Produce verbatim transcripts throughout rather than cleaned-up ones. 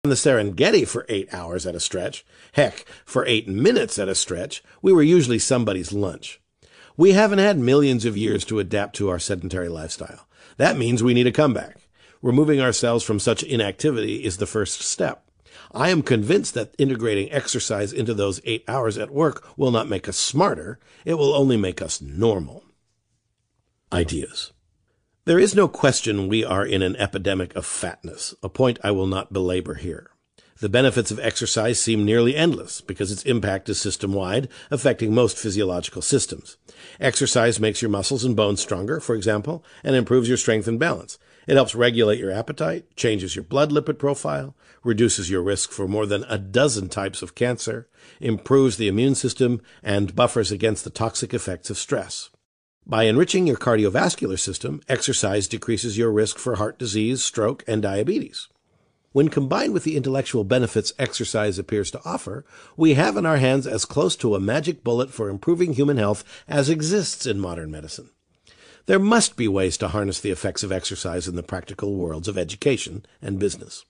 the Serengeti for eight hours at a stretch, heck, for eight minutes at a stretch, we were usually somebody's lunch. We haven't had millions of years to adapt to our sedentary lifestyle. That means we need a comeback. Removing ourselves from such inactivity is the first step. I am convinced that integrating exercise into those eight hours at work will not make us smarter. It will only make us normal. Ideas. There is no question we are in an epidemic of fatness, a point I will not belabor here. The benefits of exercise seem nearly endless because its impact is system-wide, affecting most physiological systems. Exercise makes your muscles and bones stronger, for example, and improves your strength and balance. It helps regulate your appetite, changes your blood lipid profile, reduces your risk for more than a dozen types of cancer, improves the immune system, and buffers against the toxic effects of stress. By enriching your cardiovascular system, exercise decreases your risk for heart disease, stroke, and diabetes. When combined with the intellectual benefits exercise appears to offer, we have in our hands as close to a magic bullet for improving human health as exists in modern medicine. There must be ways to harness the effects of exercise in the practical worlds of education and business.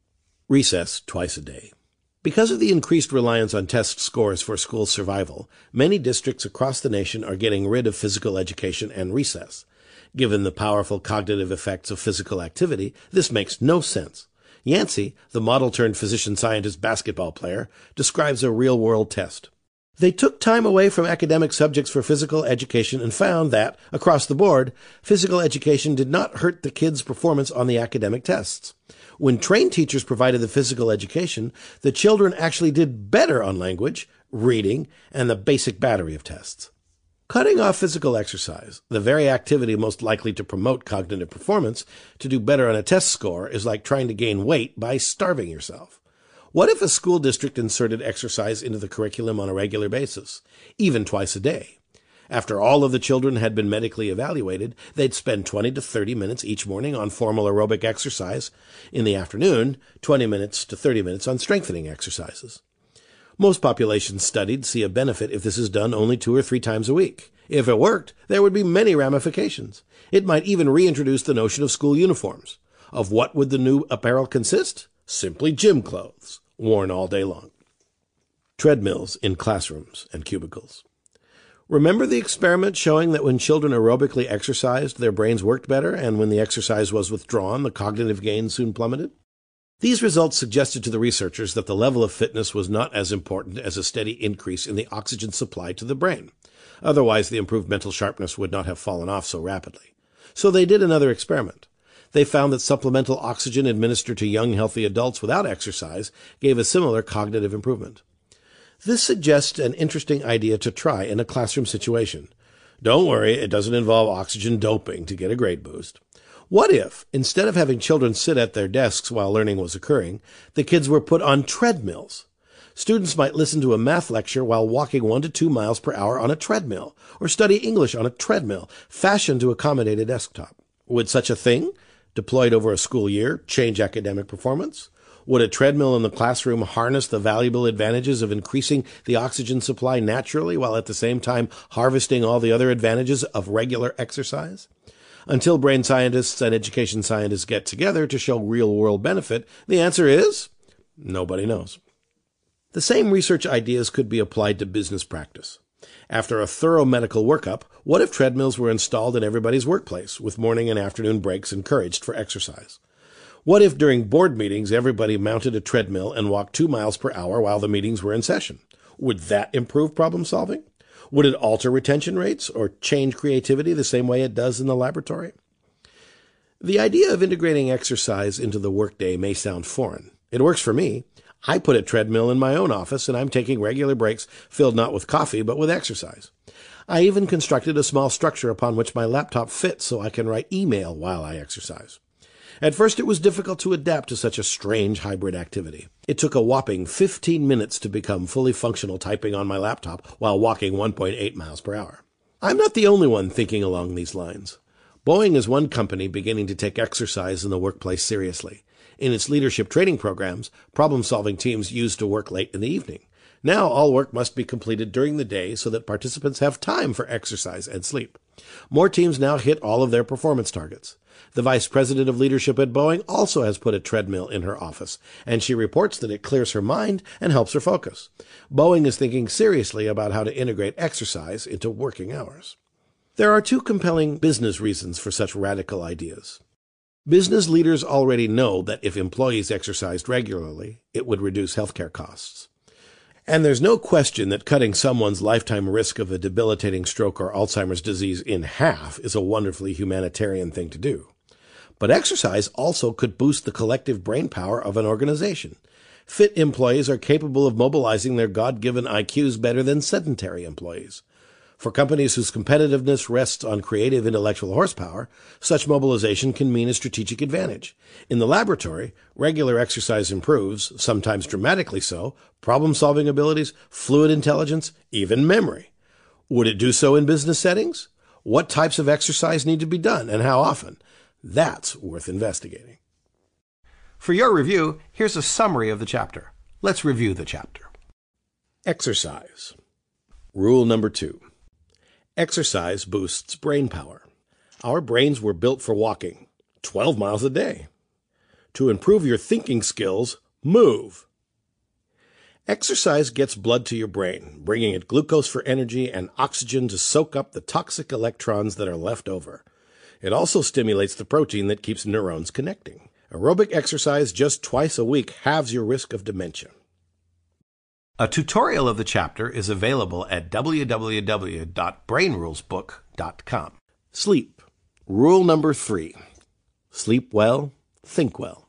Recess twice a day. Because of the increased reliance on test scores for school survival, many districts across the nation are getting rid of physical education and recess. Given the powerful cognitive effects of physical activity, this makes no sense. Yancey, the model-turned-physician-scientist basketball player, describes a real-world test. They took time away from academic subjects for physical education and found that, across the board, physical education did not hurt the kids' performance on the academic tests. When trained teachers provided the physical education, the children actually did better on language, reading, and the basic battery of tests. Cutting off physical exercise, the very activity most likely to promote cognitive performance, to do better on a test score is like trying to gain weight by starving yourself. What if a school district inserted exercise into the curriculum on a regular basis, even twice a day? After all of the children had been medically evaluated, they'd spend twenty to thirty minutes each morning on formal aerobic exercise. In the afternoon, twenty minutes to thirty minutes on strengthening exercises. Most populations studied see a benefit if this is done only two or three times a week. If it worked, there would be many ramifications. It might even reintroduce the notion of school uniforms. Of what would the new apparel consist? Simply gym clothes, worn all day long. Treadmills in classrooms and cubicles. Remember the experiment showing that when children aerobically exercised, their brains worked better, and when the exercise was withdrawn, the cognitive gains soon plummeted? These results suggested to the researchers that the level of fitness was not as important as a steady increase in the oxygen supply to the brain. Otherwise, the improved mental sharpness would not have fallen off so rapidly. So they did another experiment. They found that supplemental oxygen administered to young, healthy adults without exercise gave a similar cognitive improvement. This suggests an interesting idea to try in a classroom situation. Don't worry, it doesn't involve oxygen doping to get a grade boost. What if, instead of having children sit at their desks while learning was occurring, the kids were put on treadmills? Students might listen to a math lecture while walking one to two miles per hour on a treadmill, or study English on a treadmill, fashioned to accommodate a desktop. Would such a thing, deployed over a school year, change academic performance? Would a treadmill in the classroom harness the valuable advantages of increasing the oxygen supply naturally while at the same time harvesting all the other advantages of regular exercise? Until brain scientists and education scientists get together to show real-world benefit, the answer is nobody knows. The same research ideas could be applied to business practice. After a thorough medical workup, what if treadmills were installed in everybody's workplace, with morning and afternoon breaks encouraged for exercise? What if during board meetings everybody mounted a treadmill and walked two miles per hour while the meetings were in session? Would that improve problem solving? Would it alter retention rates or change creativity the same way it does in the laboratory? The idea of integrating exercise into the workday may sound foreign. It works for me. I put a treadmill in my own office, and I'm taking regular breaks filled not with coffee but with exercise. I even constructed a small structure upon which my laptop fits so I can write email while I exercise. At first, it was difficult to adapt to such a strange hybrid activity. It took a whopping fifteen minutes to become fully functional typing on my laptop while walking one point eight miles per hour. I'm not the only one thinking along these lines. Boeing is one company beginning to take exercise in the workplace seriously. In its leadership training programs, problem-solving teams used to work late in the evening. Now all work must be completed during the day so that participants have time for exercise and sleep. More teams now hit all of their performance targets. The vice president of leadership at Boeing also has put a treadmill in her office, and she reports that it clears her mind and helps her focus. Boeing is thinking seriously about how to integrate exercise into working hours. There are two compelling business reasons for such radical ideas. Business leaders already know that if employees exercised regularly, it would reduce healthcare costs. And there's no question that cutting someone's lifetime risk of a debilitating stroke or Alzheimer's disease in half is a wonderfully humanitarian thing to do. But exercise also could boost the collective brain power of an organization. Fit employees are capable of mobilizing their God-given I Qs better than sedentary employees. For companies whose competitiveness rests on creative intellectual horsepower, such mobilization can mean a strategic advantage. In the laboratory, regular exercise improves, sometimes dramatically so, problem-solving abilities, fluid intelligence, even memory. Would it do so in business settings? What types of exercise need to be done, and how often? That's worth investigating. For your review, here's a summary of the chapter. Let's review the chapter. Exercise. Rule number two. Exercise boosts brain power. Our brains were built for walking, twelve miles a day. To improve your thinking skills, move. Exercise gets blood to your brain, bringing it glucose for energy and oxygen to soak up the toxic electrons that are left over. It also stimulates the protein that keeps neurons connecting. Aerobic exercise just twice a week halves your risk of dementia. A tutorial of the chapter is available at w w w dot brain rules book dot com. Sleep. Rule number three. Sleep well, think well.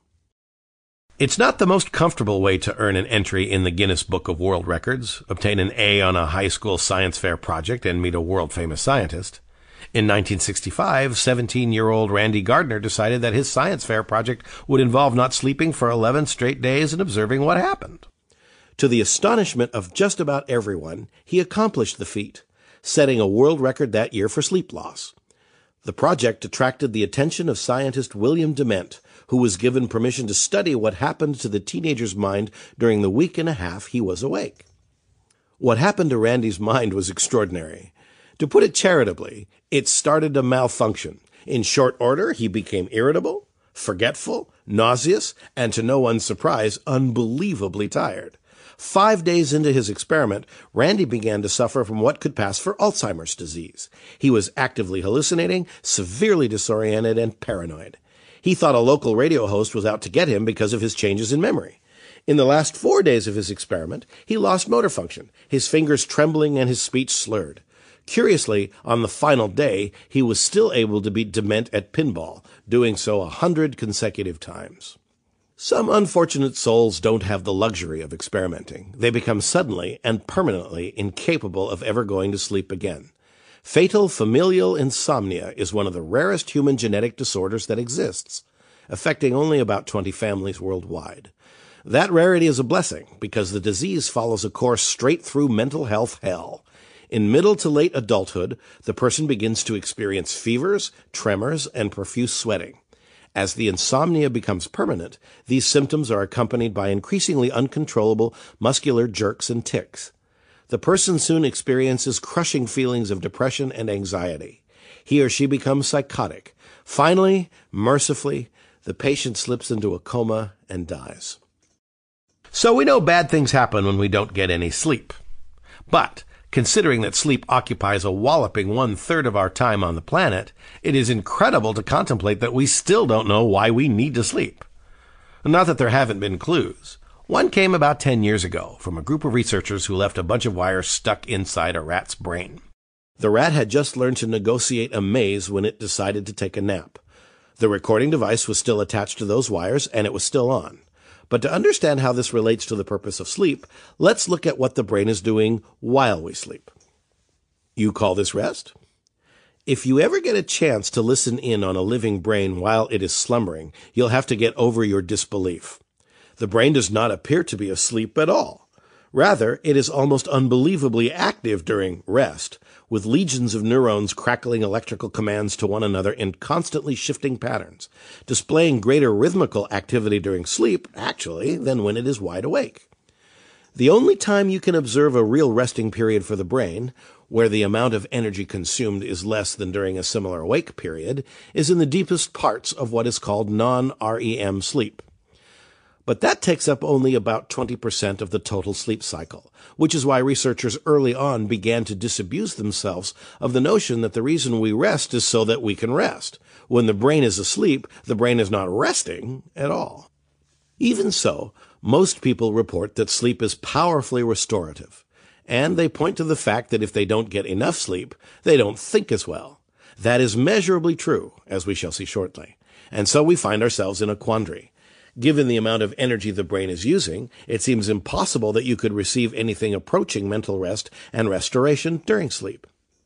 It's not the most comfortable way to earn an entry in the Guinness Book of World Records, obtain an A on a high school science fair project, and meet a world-famous scientist. In nineteen sixty-five, seventeen-year-old Randy Gardner decided that his science fair project would involve not sleeping for eleven straight days and observing what happened. To the astonishment of just about everyone, he accomplished the feat, setting a world record that year for sleep loss. The project attracted the attention of scientist William Dement, who was given permission to study what happened to the teenager's mind during the week and a half he was awake. What happened to Randy's mind was extraordinary. To put it charitably, it started to malfunction. In short order, he became irritable, forgetful, nauseous, and to no one's surprise, unbelievably tired. Five days into his experiment, Randy began to suffer from what could pass for Alzheimer's disease. He was actively hallucinating, severely disoriented, and paranoid. He thought a local radio host was out to get him because of his changes in memory. In the last four days of his experiment, he lost motor function, his fingers trembling and his speech slurred. Curiously, on the final day, he was still able to beat Dement at pinball, doing so a hundred consecutive times. Some unfortunate souls don't have the luxury of experimenting. They become suddenly and permanently incapable of ever going to sleep again. Fatal familial insomnia is one of the rarest human genetic disorders that exists, affecting only about twenty families worldwide. That rarity is a blessing because the disease follows a course straight through mental health hell. In middle to late adulthood, the person begins to experience fevers, tremors, and profuse sweating. As the insomnia becomes permanent, these symptoms are accompanied by increasingly uncontrollable muscular jerks and tics. The person soon experiences crushing feelings of depression and anxiety. He or she becomes psychotic. Finally, mercifully, the patient slips into a coma and dies. So we know bad things happen when we don't get any sleep. But considering that sleep occupies a walloping one-third of our time on the planet, it is incredible to contemplate that we still don't know why we need to sleep. Not that there haven't been clues. One came about ten years ago from a group of researchers who left a bunch of wires stuck inside a rat's brain. The rat had just learned to negotiate a maze when it decided to take a nap. The recording device was still attached to those wires, and it was still on. But to understand how this relates to the purpose of sleep, let's look at what the brain is doing while we sleep. You call this rest? If you ever get a chance to listen in on a living brain while it is slumbering, you'll have to get over your disbelief. The brain does not appear to be asleep at all. Rather, it is almost unbelievably active during rest, with legions of neurons crackling electrical commands to one another in constantly shifting patterns, displaying greater rhythmical activity during sleep, actually, than when it is wide awake. The only time you can observe a real resting period for the brain, where the amount of energy consumed is less than during a similar awake period, is in the deepest parts of what is called non-R E M sleep. But that takes up only about twenty percent of the total sleep cycle, which is why researchers early on began to disabuse themselves of the notion that the reason we rest is so that we can rest. When the brain is asleep, the brain is not resting at all. Even so, most people report that sleep is powerfully restorative, and they point to the fact that if they don't get enough sleep, they don't think as well. That is measurably true, as we shall see shortly, and so we find ourselves in a quandary. Given the amount of energy the brain is using, it seems impossible that you could receive anything approaching mental rest and restoration during sleep.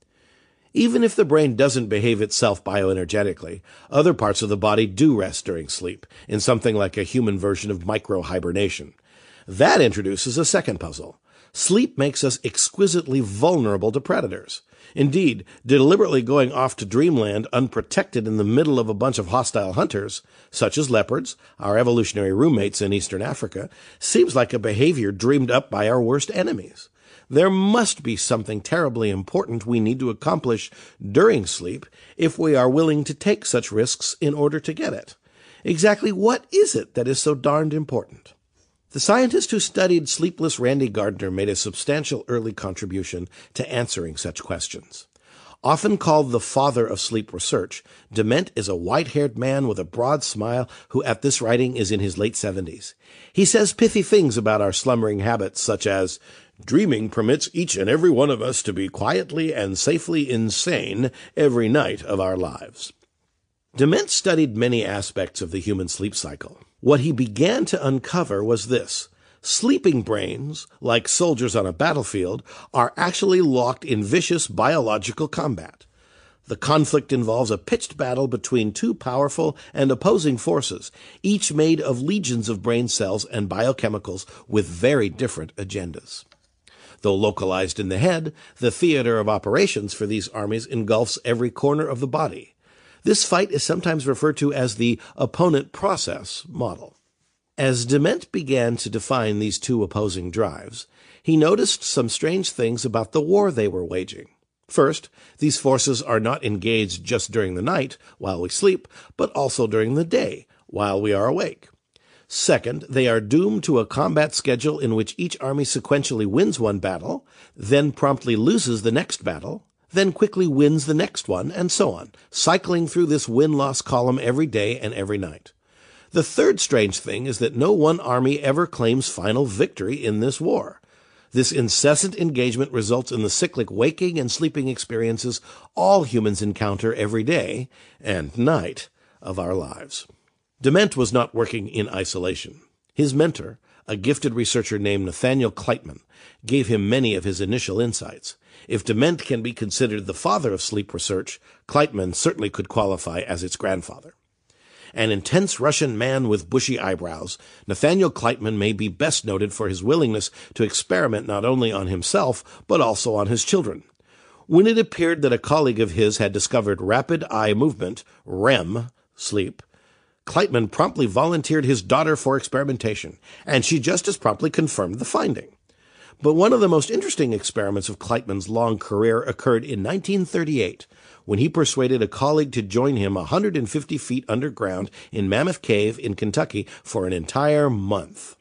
Even if the brain doesn't behave itself bioenergetically, other parts of the body do rest during sleep, in something like a human version of micro-hibernation. That introduces a second puzzle. Sleep makes us exquisitely vulnerable to predators. Indeed, deliberately going off to dreamland unprotected in the middle of a bunch of hostile hunters, such as leopards, our evolutionary roommates in eastern Africa, seems like a behavior dreamed up by our worst enemies. There must be something terribly important we need to accomplish during sleep if we are willing to take such risks in order to get it. Exactly what is it that is so darned important? The scientist who studied sleepless Randy Gardner made a substantial early contribution to answering such questions. Often called the father of sleep research, Dement is a white-haired man with a broad smile who at this writing is in his late seventies. He says pithy things about our slumbering habits, such as, "Dreaming permits each and every one of us to be quietly and safely insane every night of our lives." Dement studied many aspects of the human sleep cycle. What he began to uncover was this. Sleeping brains, like soldiers on a battlefield, are actually locked in vicious biological combat. The conflict involves a pitched battle between two powerful and opposing forces, each made of legions of brain cells and biochemicals with very different agendas. Though localized in the head, the theater of operations for these armies engulfs every corner of the body. This fight is sometimes referred to as the opponent process model. As Dement began to define these two opposing drives, he noticed some strange things about the war they were waging. First, these forces are not engaged just during the night, while we sleep, but also during the day, while we are awake. Second, they are doomed to a combat schedule in which each army sequentially wins one battle, then promptly loses the next battle, then quickly wins the next one, and so on, cycling through this win-loss column every day and every night. The third strange thing is that no one army ever claims final victory in this war. This incessant engagement results in the cyclic waking and sleeping experiences all humans encounter every day and night of our lives. Dement was not working in isolation. His mentor, a gifted researcher named Nathaniel Kleitman, gave him many of his initial insights. If Dement can be considered the father of sleep research, Kleitman certainly could qualify as its grandfather. An intense Russian man with bushy eyebrows, Nathaniel Kleitman may be best noted for his willingness to experiment not only on himself, but also on his children. When it appeared that a colleague of his had discovered rapid eye movement, R E M, sleep, Kleitman promptly volunteered his daughter for experimentation, and she just as promptly confirmed the finding. But one of the most interesting experiments of Kleitman's long career occurred in nineteen thirty-eight, when he persuaded a colleague to join him one hundred fifty feet underground in Mammoth Cave in Kentucky for an entire month.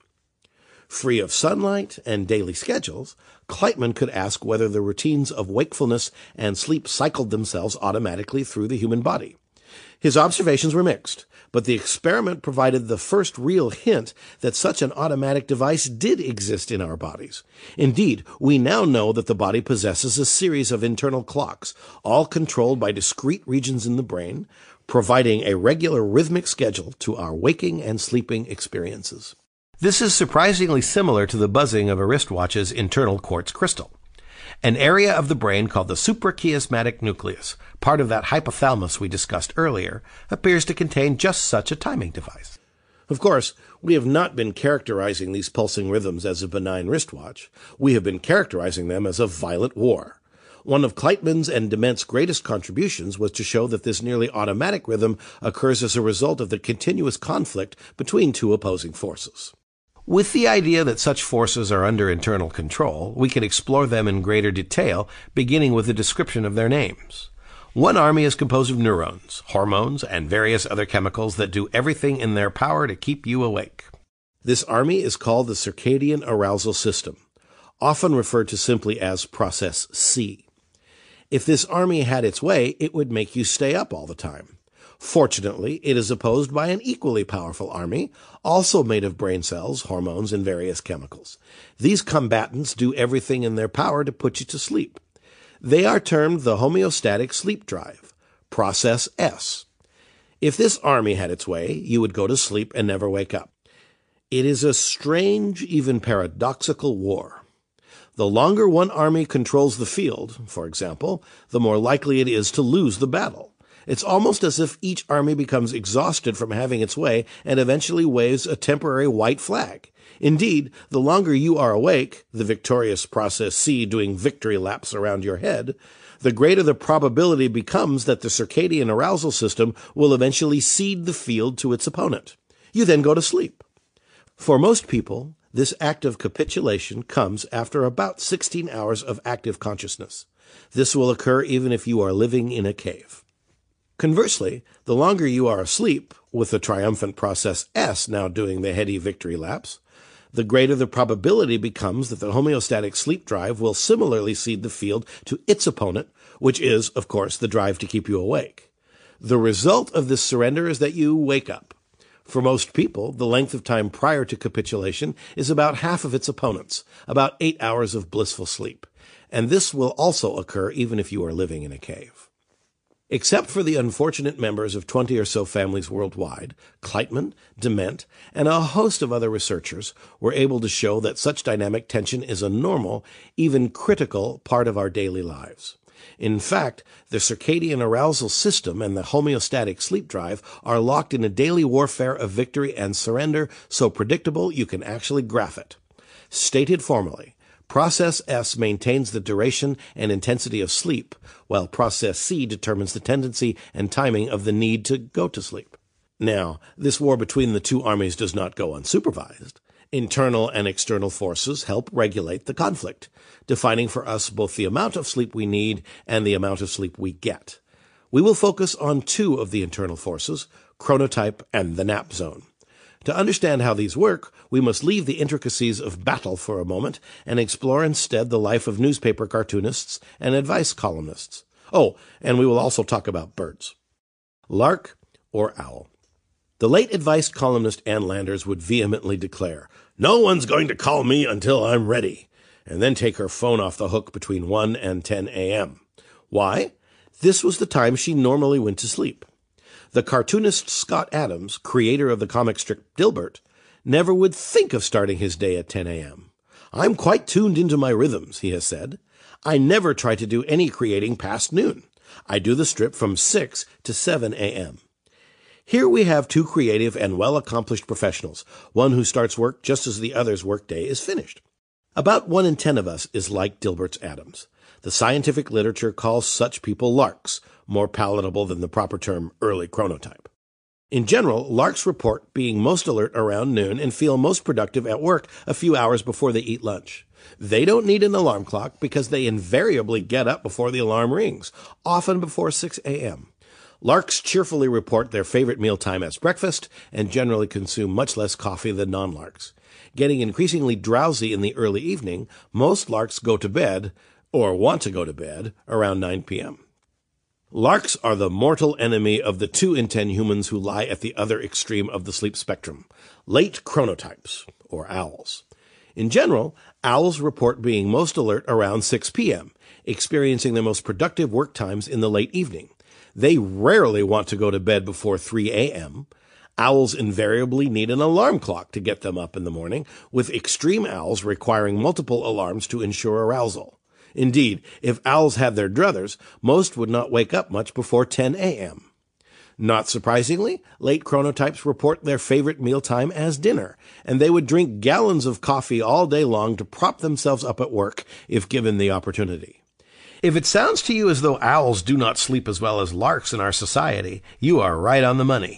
Free of sunlight and daily schedules, Kleitman could ask whether the routines of wakefulness and sleep cycled themselves automatically through the human body. His observations were mixed, but the experiment provided the first real hint that such an automatic device did exist in our bodies. Indeed, we now know that the body possesses a series of internal clocks, all controlled by discrete regions in the brain, providing a regular rhythmic schedule to our waking and sleeping experiences. This is surprisingly similar to the buzzing of a wristwatch's internal quartz crystal. An area of the brain called the suprachiasmatic nucleus, part of that hypothalamus we discussed earlier, appears to contain just such a timing device. Of course, we have not been characterizing these pulsing rhythms as a benign wristwatch. We have been characterizing them as a violent war. One of Kleitman's and Dement's greatest contributions was to show that this nearly automatic rhythm occurs as a result of the continuous conflict between two opposing forces. With the idea that such forces are under internal control, we can explore them in greater detail, beginning with a description of their names. One army is composed of neurons, hormones, and various other chemicals that do everything in their power to keep you awake. This army is called the circadian arousal system, often referred to simply as Process C. If this army had its way, it would make you stay up all the time. Fortunately, it is opposed by an equally powerful army, also made of brain cells, hormones, and various chemicals. These combatants do everything in their power to put you to sleep. They are termed the homeostatic sleep drive, Process S. If this army had its way, you would go to sleep and never wake up. It is a strange, even paradoxical war. The longer one army controls the field, for example, the more likely it is to lose the battle. It's almost as if each army becomes exhausted from having its way and eventually waves a temporary white flag. Indeed, the longer you are awake, the victorious Process C doing victory laps around your head, the greater the probability becomes that the circadian arousal system will eventually cede the field to its opponent. You then go to sleep. For most people, this act of capitulation comes after about sixteen hours of active consciousness. This will occur even if you are living in a cave. Conversely, the longer you are asleep, with the triumphant Process S now doing the heady victory laps, the greater the probability becomes that the homeostatic sleep drive will similarly cede the field to its opponent, which is, of course, the drive to keep you awake. The result of this surrender is that you wake up. For most people, the length of time prior to capitulation is about half of its opponent's, about eight hours of blissful sleep, and this will also occur even if you are living in a cave. Except for the unfortunate members of twenty or so families worldwide, Kleitman, Dement, and a host of other researchers were able to show that such dynamic tension is a normal, even critical, part of our daily lives. In fact, the circadian arousal system and the homeostatic sleep drive are locked in a daily warfare of victory and surrender so predictable you can actually graph it. Stated formally, Process S maintains the duration and intensity of sleep, while Process C determines the tendency and timing of the need to go to sleep. Now, this war between the two armies does not go unsupervised. Internal and external forces help regulate the conflict, defining for us both the amount of sleep we need and the amount of sleep we get. We will focus on two of the internal forces, chronotype and the nap zone. To understand how these work, we must leave the intricacies of battle for a moment and explore instead the life of newspaper cartoonists and advice columnists. Oh, and we will also talk about birds. Lark or owl? The late advice columnist Ann Landers would vehemently declare, "No one's going to call me until I'm ready," and then take her phone off the hook between one and ten a.m. Why? This was the time she normally went to sleep. The cartoonist Scott Adams, creator of the comic strip Dilbert, never would think of starting his day at ten a.m. "I'm quite tuned into my rhythms," he has said. "I never try to do any creating past noon. I do the strip from six to seven a.m. Here we have two creative and well-accomplished professionals, one who starts work just as the other's workday is finished. About one in ten of us is like Dilbert's Adams. The scientific literature calls such people larks, more palatable than the proper term early chronotype. In general, larks report being most alert around noon and feel most productive at work a few hours before they eat lunch. They don't need an alarm clock because they invariably get up before the alarm rings, often before six a.m. Larks cheerfully report their favorite mealtime as breakfast and generally consume much less coffee than non-larks. Getting increasingly drowsy in the early evening, most larks go to bed, or want to go to bed, around nine p.m. Larks are the mortal enemy of the two in ten humans who lie at the other extreme of the sleep spectrum, late chronotypes, or owls. In general, owls report being most alert around six p.m., experiencing their most productive work times in the late evening. They rarely want to go to bed before three a.m. Owls invariably need an alarm clock to get them up in the morning, with extreme owls requiring multiple alarms to ensure arousal. Indeed, if owls had their druthers, most would not wake up much before ten a.m. Not surprisingly, late chronotypes report their favorite mealtime as dinner, and they would drink gallons of coffee all day long to prop themselves up at work if given the opportunity. If it sounds to you as though owls do not sleep as well as larks in our society, you are right on the money.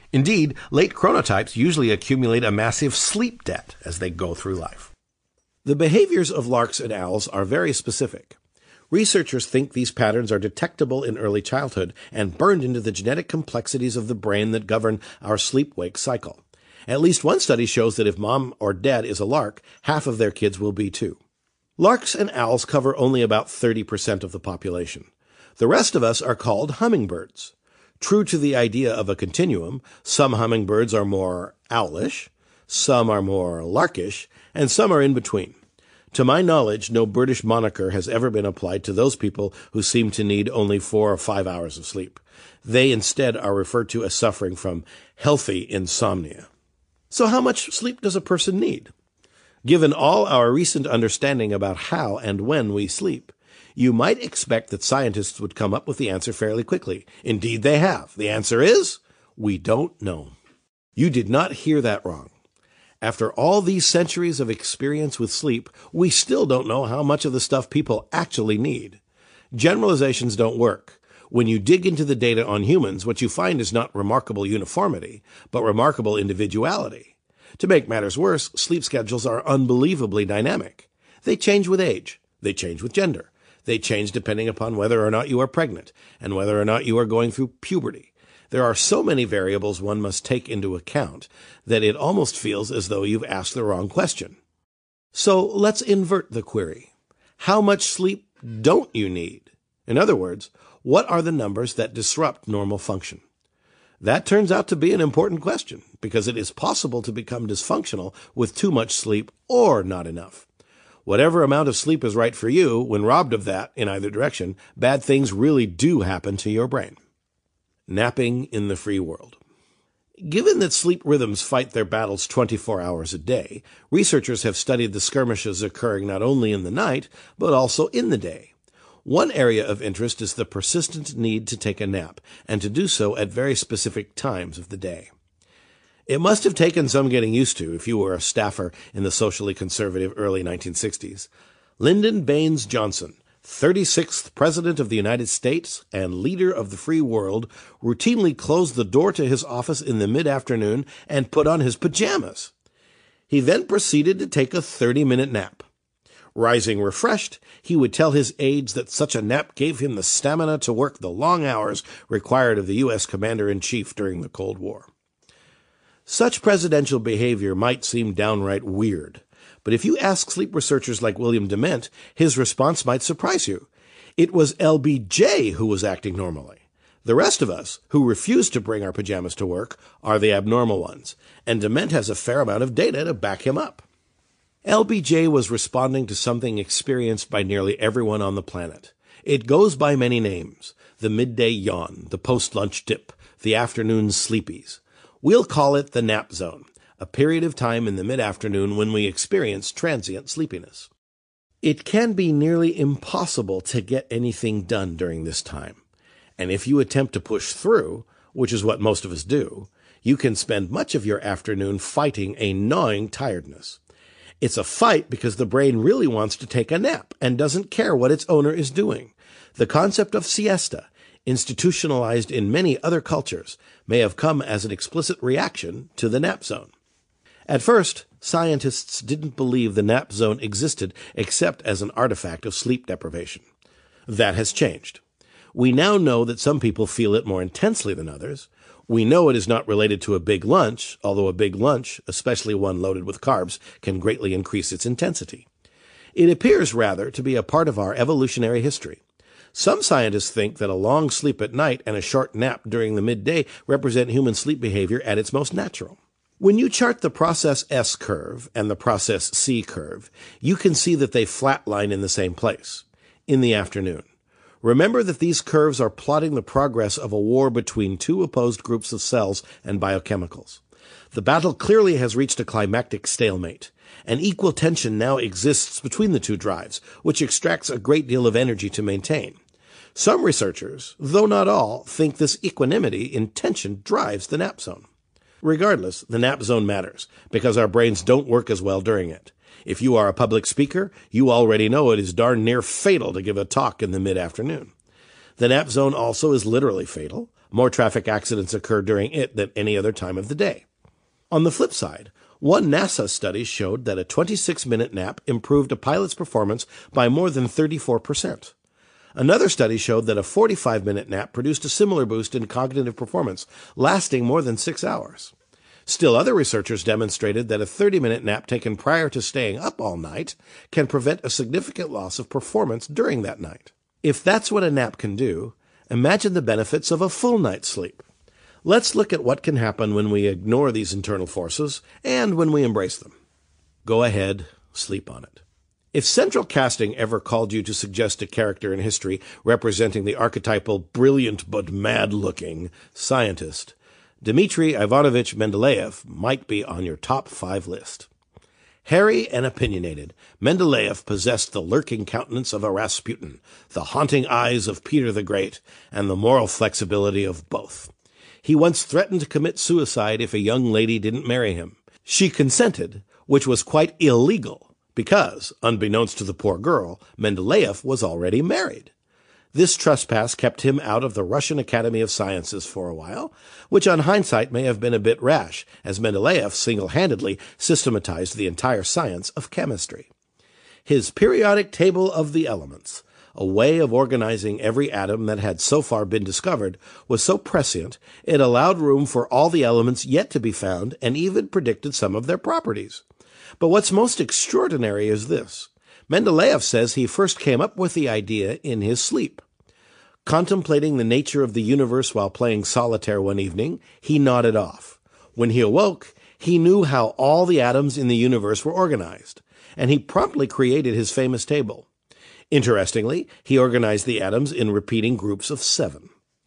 Indeed, late chronotypes usually accumulate a massive sleep debt as they go through life. The behaviors of larks and owls are very specific. Researchers think these patterns are detectable in early childhood and burned into the genetic complexities of the brain that govern our sleep-wake cycle. At least one study shows that if mom or dad is a lark, half of their kids will be too. Larks and owls cover only about thirty percent of the population. The rest of us are called hummingbirds. True to the idea of a continuum, some hummingbirds are more owlish, some are more larkish, and some are in between. To my knowledge, no British moniker has ever been applied to those people who seem to need only four or five hours of sleep. They instead are referred to as suffering from healthy insomnia. So how much sleep does a person need? Given all our recent understanding about how and when we sleep, you might expect that scientists would come up with the answer fairly quickly. Indeed, they have. The answer is, we don't know. You did not hear that wrong. After all these centuries of experience with sleep, we still don't know how much of the stuff people actually need. Generalizations don't work. When you dig into the data on humans, what you find is not remarkable uniformity, but remarkable individuality. To make matters worse, sleep schedules are unbelievably dynamic. They change with age. They change with gender. They change depending upon whether or not you are pregnant and whether or not you are going through puberty. There are so many variables one must take into account that it almost feels as though you've asked the wrong question. So let's invert the query. How much sleep don't you need? In other words, what are the numbers that disrupt normal function? That turns out to be an important question because it is possible to become dysfunctional with too much sleep or not enough. Whatever amount of sleep is right for you, when robbed of that in either direction, bad things really do happen to your brain. Napping in the free world. Given that sleep rhythms fight their battles twenty-four hours a day, researchers have studied the skirmishes occurring not only in the night, but also in the day. One area of interest is the persistent need to take a nap, and to do so at very specific times of the day. It must have taken some getting used to if you were a staffer in the socially conservative early nineteen sixties. Lyndon Baines Johnson, thirty-sixth President of the United States and leader of the free world, routinely closed the door to his office in the mid-afternoon and put on his pajamas. He then proceeded to take a thirty-minute nap. Rising refreshed, he would tell his aides that such a nap gave him the stamina to work the long hours required of the U S Commander-in-Chief during the Cold War. Such presidential behavior might seem downright weird. But if you ask sleep researchers like William Dement, his response might surprise you. It was L B J who was acting normally. The rest of us, who refuse to bring our pajamas to work, are the abnormal ones, and Dement has a fair amount of data to back him up. L B J was responding to something experienced by nearly everyone on the planet. It goes by many names: the midday yawn, the post-lunch dip, the afternoon sleepies. We'll call it the nap zone, a period of time in the mid-afternoon when we experience transient sleepiness. It can be nearly impossible to get anything done during this time, and if you attempt to push through, which is what most of us do, you can spend much of your afternoon fighting a gnawing tiredness. It's a fight because the brain really wants to take a nap and doesn't care what its owner is doing. The concept of siesta, institutionalized in many other cultures, may have come as an explicit reaction to the nap zone. At first, scientists didn't believe the nap zone existed except as an artifact of sleep deprivation. That has changed. We now know that some people feel it more intensely than others. We know it is not related to a big lunch, although a big lunch, especially one loaded with carbs, can greatly increase its intensity. It appears, rather, to be a part of our evolutionary history. Some scientists think that a long sleep at night and a short nap during the midday represent human sleep behavior at its most natural. When you chart the process S curve and the process C curve, you can see that they flatline in the same place, in the afternoon. Remember that these curves are plotting the progress of a war between two opposed groups of cells and biochemicals. The battle clearly has reached a climactic stalemate. An equal tension now exists between the two drives, which extracts a great deal of energy to maintain. Some researchers, though not all, think this equanimity in tension drives the nap zone. Regardless, the nap zone matters, because our brains don't work as well during it. If you are a public speaker, you already know it is darn near fatal to give a talk in the mid-afternoon. The nap zone also is literally fatal. More traffic accidents occur during it than any other time of the day. On the flip side, one NASA study showed that a twenty-six minute nap improved a pilot's performance by more than thirty-four percent. Another study showed that a forty-five minute nap produced a similar boost in cognitive performance, lasting more than six hours. Still, other researchers demonstrated that a thirty minute nap taken prior to staying up all night can prevent a significant loss of performance during that night. If that's what a nap can do, imagine the benefits of a full night's sleep. Let's look at what can happen when we ignore these internal forces and when we embrace them. Go ahead, sleep on it. If central casting ever called you to suggest a character in history representing the archetypal brilliant but mad-looking scientist, Dmitri Ivanovich Mendeleev might be on your top five list. Hairy and opinionated, Mendeleev possessed the lurking countenance of a Rasputin, the haunting eyes of Peter the Great, and the moral flexibility of both. He once threatened to commit suicide if a young lady didn't marry him. She consented, which was quite illegal, because, unbeknownst to the poor girl, Mendeleev was already married. This trespass kept him out of the Russian Academy of Sciences for a while, which on hindsight may have been a bit rash, as Mendeleev single-handedly systematized the entire science of chemistry. His periodic table of the elements, a way of organizing every atom that had so far been discovered, was so prescient it allowed room for all the elements yet to be found and even predicted some of their properties. But what's most extraordinary is this. Mendeleev says he first came up with the idea in his sleep. Contemplating the nature of the universe while playing solitaire one evening, he nodded off. When he awoke, he knew how all the atoms in the universe were organized, and he promptly created his famous table. Interestingly, he organized the atoms in repeating groups of seven.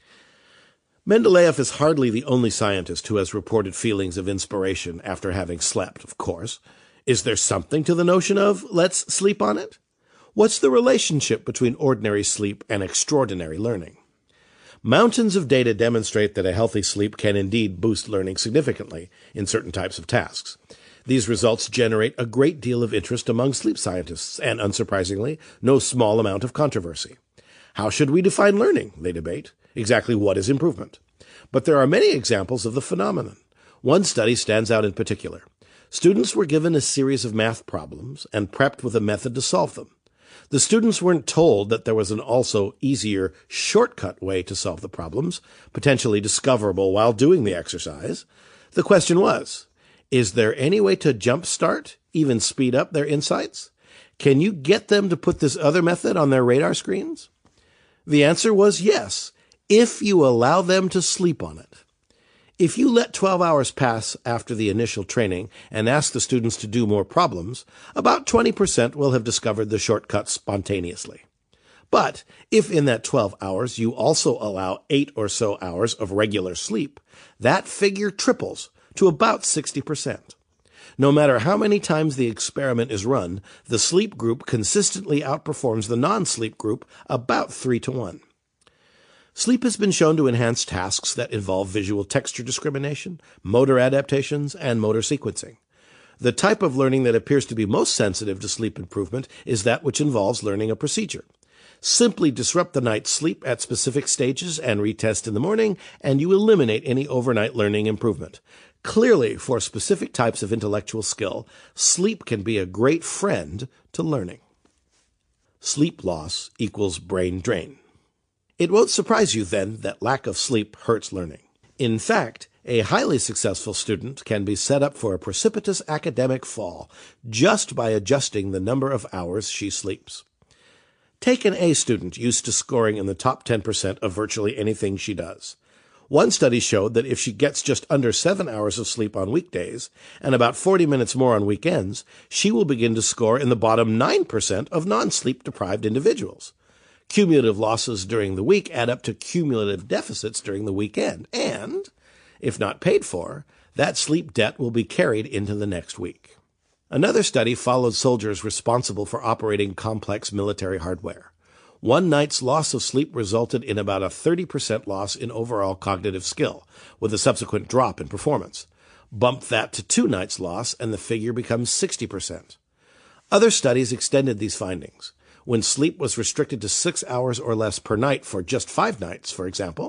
Mendeleev is hardly the only scientist who has reported feelings of inspiration after having slept, of course. Is there something to the notion of, let's sleep on it? What's the relationship between ordinary sleep and extraordinary learning? Mountains of data demonstrate that a healthy sleep can indeed boost learning significantly in certain types of tasks. These results generate a great deal of interest among sleep scientists and, unsurprisingly, no small amount of controversy. How should we define learning, they debate. Exactly what is improvement? But there are many examples of the phenomenon. One study stands out in particular. Students were given a series of math problems and prepped with a method to solve them. The students weren't told that there was an also easier, shortcut way to solve the problems, potentially discoverable while doing the exercise. The question was, is there any way to jumpstart, even speed up their insights? Can you get them to put this other method on their radar screens? The answer was yes, if you allow them to sleep on it. If you let twelve hours pass after the initial training and ask the students to do more problems, about twenty percent will have discovered the shortcut spontaneously. But if in that twelve hours you also allow eight or so hours of regular sleep, that figure triples to about sixty percent. No matter how many times the experiment is run, the sleep group consistently outperforms the non-sleep group about three to one. Sleep has been shown to enhance tasks that involve visual texture discrimination, motor adaptations, and motor sequencing. The type of learning that appears to be most sensitive to sleep improvement is that which involves learning a procedure. Simply disrupt the night's sleep at specific stages and retest in the morning, and you eliminate any overnight learning improvement. Clearly, for specific types of intellectual skill, sleep can be a great friend to learning. Sleep loss equals brain drain. It won't surprise you, then, that lack of sleep hurts learning. In fact, a highly successful student can be set up for a precipitous academic fall just by adjusting the number of hours she sleeps. Take an A student used to scoring in the top ten percent of virtually anything she does. One study showed that if she gets just under seven hours of sleep on weekdays and about forty minutes more on weekends, she will begin to score in the bottom nine percent of non-sleep deprived individuals. Cumulative losses during the week add up to cumulative deficits during the weekend, and, if not paid for, that sleep debt will be carried into the next week. Another study followed soldiers responsible for operating complex military hardware. One night's loss of sleep resulted in about a thirty percent loss in overall cognitive skill, with a subsequent drop in performance. Bump that to two nights' loss, and the figure becomes sixty percent. Other studies extended these findings. When sleep was restricted to six hours or less per night for just five nights, for example,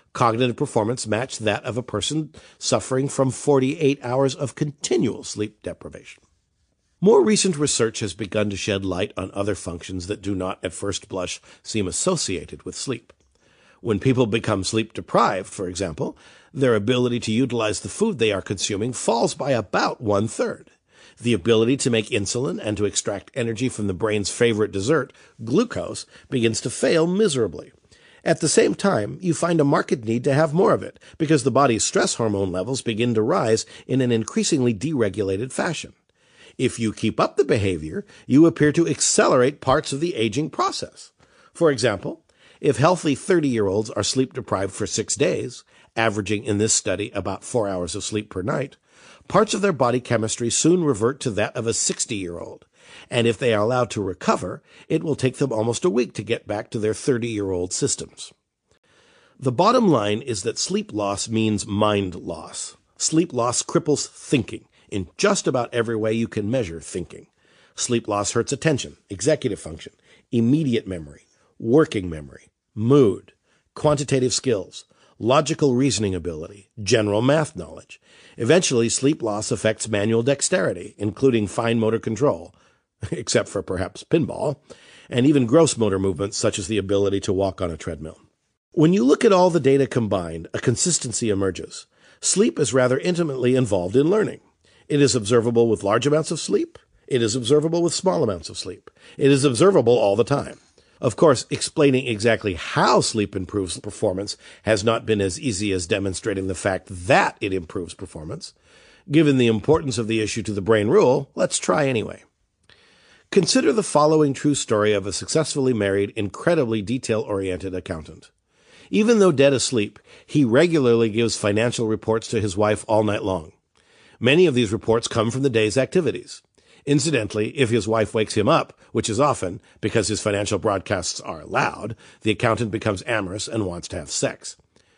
Cognitive performance matched that of a person suffering from forty-eight hours of continual sleep deprivation. More recent research has begun to shed light on other functions that do not at first blush seem associated with sleep. When people become sleep deprived, for example, their ability to utilize the food they are consuming falls by about one-third. The ability to make insulin and to extract energy from the brain's favorite dessert, glucose, begins to fail miserably. At the same time, you find a marked need to have more of it, because the body's stress hormone levels begin to rise in an increasingly deregulated fashion. If you keep up the behavior, you appear to accelerate parts of the aging process. For example, if healthy thirty-year-olds are sleep deprived for six days, averaging in this study about four hours of sleep per night, parts of their body chemistry soon revert to that of a sixty-year-old. And if they are allowed to recover, it will take them almost a week to get back to their thirty-year-old systems. The bottom line is that sleep loss means mind loss. Sleep loss cripples thinking in just about every way you can measure thinking. Sleep loss hurts attention, executive function, immediate memory, working memory, mood, quantitative skills, logical reasoning ability, general math knowledge. Eventually, sleep loss affects manual dexterity, including fine motor control, except for perhaps pinball, and even gross motor movements such as the ability to walk on a treadmill. When you look at all the data combined, a consistency emerges. Sleep is rather intimately involved in learning. It is observable with large amounts of sleep. It is observable with small amounts of sleep. It is observable all the time. Of course, explaining exactly how sleep improves performance has not been as easy as demonstrating the fact that it improves performance. Given the importance of the issue to the brain rule, let's try anyway. Consider the following true story of a successfully married, incredibly detail-oriented accountant. Even though dead asleep, he regularly gives financial reports to his wife all night long. Many of these reports come from the day's activities. Incidentally, if his wife wakes him up, which is often because his financial broadcasts are loud, the accountant becomes amorous and wants to have sex.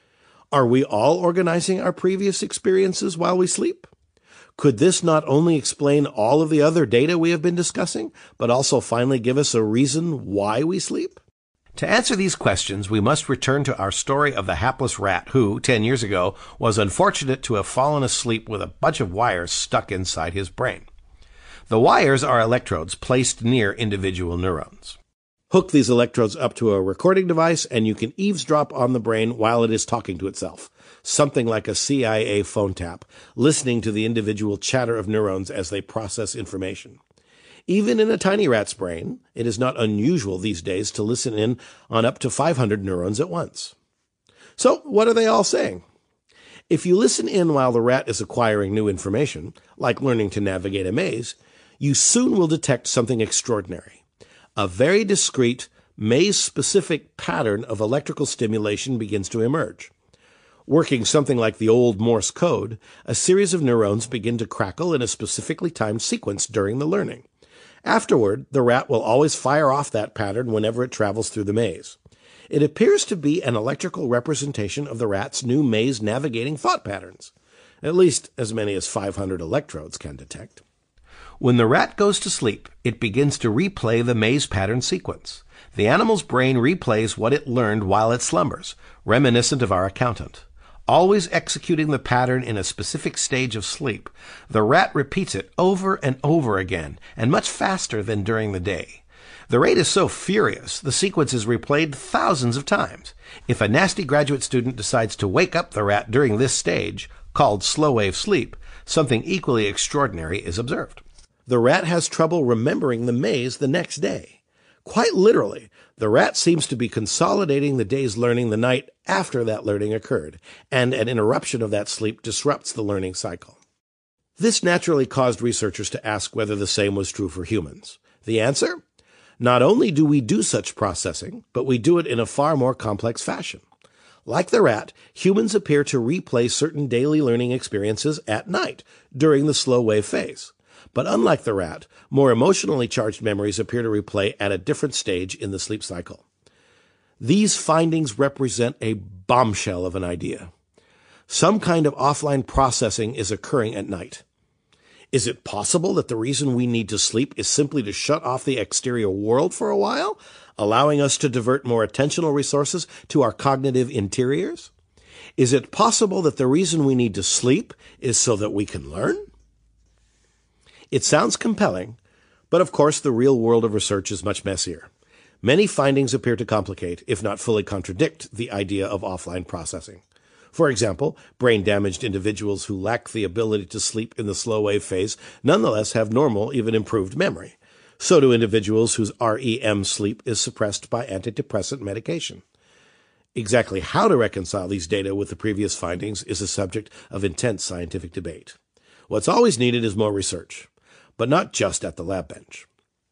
Are we all organizing our previous experiences while we sleep? Could this not only explain all of the other data we have been discussing, but also finally give us a reason why we sleep? To answer these questions, we must return to our story of the hapless rat who, ten years ago, was unfortunate to have fallen asleep with a bunch of wires stuck inside his brain. The wires are electrodes placed near individual neurons. Hook these electrodes up to a recording device and you can eavesdrop on the brain while it is talking to itself, something like a C I A phone tap, listening to the individual chatter of neurons as they process information. Even in a tiny rat's brain, it is not unusual these days to listen in on up to five hundred neurons at once. So, what are they all saying? If you listen in while the rat is acquiring new information, like learning to navigate a maze, you soon will detect something extraordinary. A very discrete, maze-specific pattern of electrical stimulation begins to emerge. Working something like the old Morse code, a series of neurons begin to crackle in a specifically timed sequence during the learning. Afterward, the rat will always fire off that pattern whenever it travels through the maze. It appears to be an electrical representation of the rat's new maze-navigating thought patterns, at least as many as five hundred electrodes can detect. When the rat goes to sleep, it begins to replay the maze pattern sequence. The animal's brain replays what it learned while it slumbers, reminiscent of our accountant. Always executing the pattern in a specific stage of sleep, the rat repeats it over and over again, and much faster than during the day. The rate is so furious, the sequence is replayed thousands of times. If a nasty graduate student decides to wake up the rat during this stage, called slow-wave sleep, something equally extraordinary is observed. The rat has trouble remembering the maze the next day. Quite literally, the rat seems to be consolidating the day's learning the night after that learning occurred, and an interruption of that sleep disrupts the learning cycle. This naturally caused researchers to ask whether the same was true for humans. The answer? Not only do we do such processing, but we do it in a far more complex fashion. Like the rat, humans appear to replay certain daily learning experiences at night, during the slow wave phase. But unlike the rat, more emotionally charged memories appear to replay at a different stage in the sleep cycle. These findings represent a bombshell of an idea. Some kind of offline processing is occurring at night. Is it possible that the reason we need to sleep is simply to shut off the exterior world for a while, allowing us to divert more attentional resources to our cognitive interiors? Is it possible that the reason we need to sleep is so that we can learn? It sounds compelling, but of course the real world of research is much messier. Many findings appear to complicate, if not fully contradict, the idea of offline processing. For example, brain-damaged individuals who lack the ability to sleep in the slow wave phase nonetheless have normal, even improved memory. So do individuals whose R E M sleep is suppressed by antidepressant medication. Exactly how to reconcile these data with the previous findings is a subject of intense scientific debate. What's always needed is more research, but not just at the lab bench.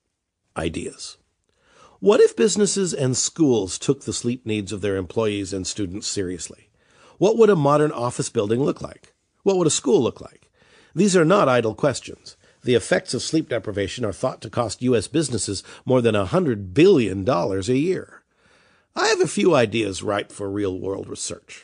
Ideas. What if businesses and schools took the sleep needs of their employees and students seriously? What would a modern office building look like? What would a school look like? These are not idle questions. The effects of sleep deprivation are thought to cost U S businesses more than one hundred billion dollars a year. I have a few ideas ripe for real-world research.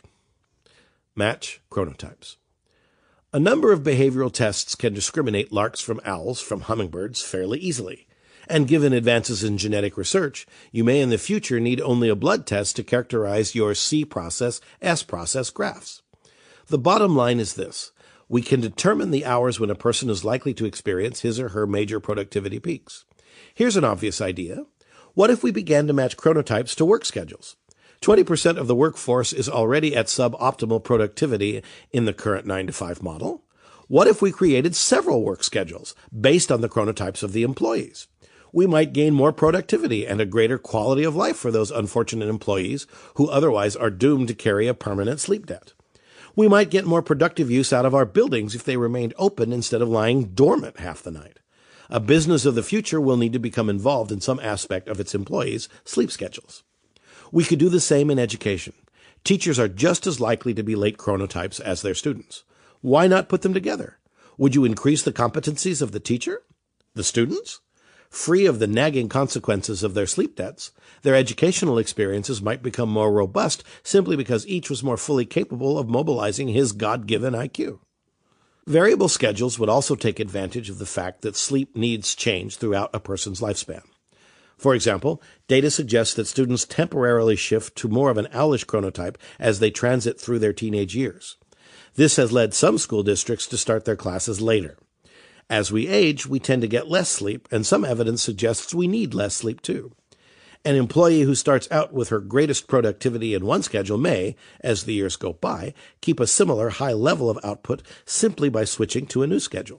Match chronotypes. A number of behavioral tests can discriminate larks from owls from hummingbirds fairly easily. And given advances in genetic research, you may in the future need only a blood test to characterize your C process, S process graphs. The bottom line is this. We can determine the hours when a person is likely to experience his or her major productivity peaks. Here's an obvious idea. What if we began to match chronotypes to work schedules? twenty percent of the workforce is already at suboptimal productivity in the current nine to five model. What if we created several work schedules based on the chronotypes of the employees? We might gain more productivity and a greater quality of life for those unfortunate employees who otherwise are doomed to carry a permanent sleep debt. We might get more productive use out of our buildings if they remained open instead of lying dormant half the night. A business of the future will need to become involved in some aspect of its employees' sleep schedules. We could do the same in education. Teachers are just as likely to be late chronotypes as their students. Why not put them together? Would you increase the competencies of the teacher? The students? Free of the nagging consequences of their sleep debts, their educational experiences might become more robust simply because each was more fully capable of mobilizing his God-given I Q. Variable schedules would also take advantage of the fact that sleep needs change throughout a person's lifespan. For example, data suggests that students temporarily shift to more of an owlish chronotype as they transit through their teenage years. This has led some school districts to start their classes later. As we age, we tend to get less sleep, and some evidence suggests we need less sleep too. An employee who starts out with her greatest productivity in one schedule may, as the years go by, keep a similar high level of output simply by switching to a new schedule.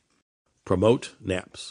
Promote naps.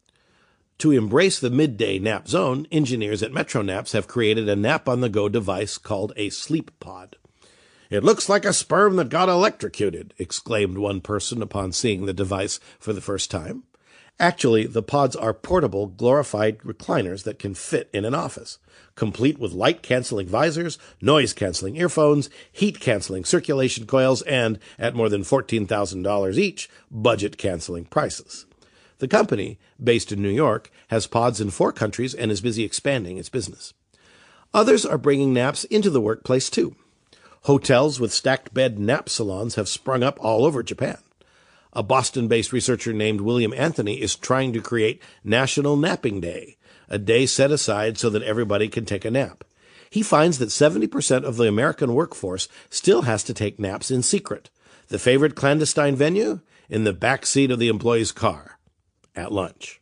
To embrace the midday nap zone, engineers at MetroNaps have created a nap-on-the-go device called a sleep pod. "It looks like a sperm that got electrocuted," exclaimed one person upon seeing the device for the first time. Actually, the pods are portable, glorified recliners that can fit in an office, complete with light-canceling visors, noise-canceling earphones, heat-canceling circulation coils, and, at more than fourteen thousand dollars each, budget-canceling prices. The company, based in New York, has pods in four countries and is busy expanding its business. Others are bringing naps into the workplace, too. Hotels with stacked bed nap salons have sprung up all over Japan. A Boston-based researcher named William Anthony is trying to create National Napping Day, a day set aside so that everybody can take a nap. He finds that seventy percent of the American workforce still has to take naps in secret. The favorite clandestine venue? In the back seat of the employee's car. At lunch.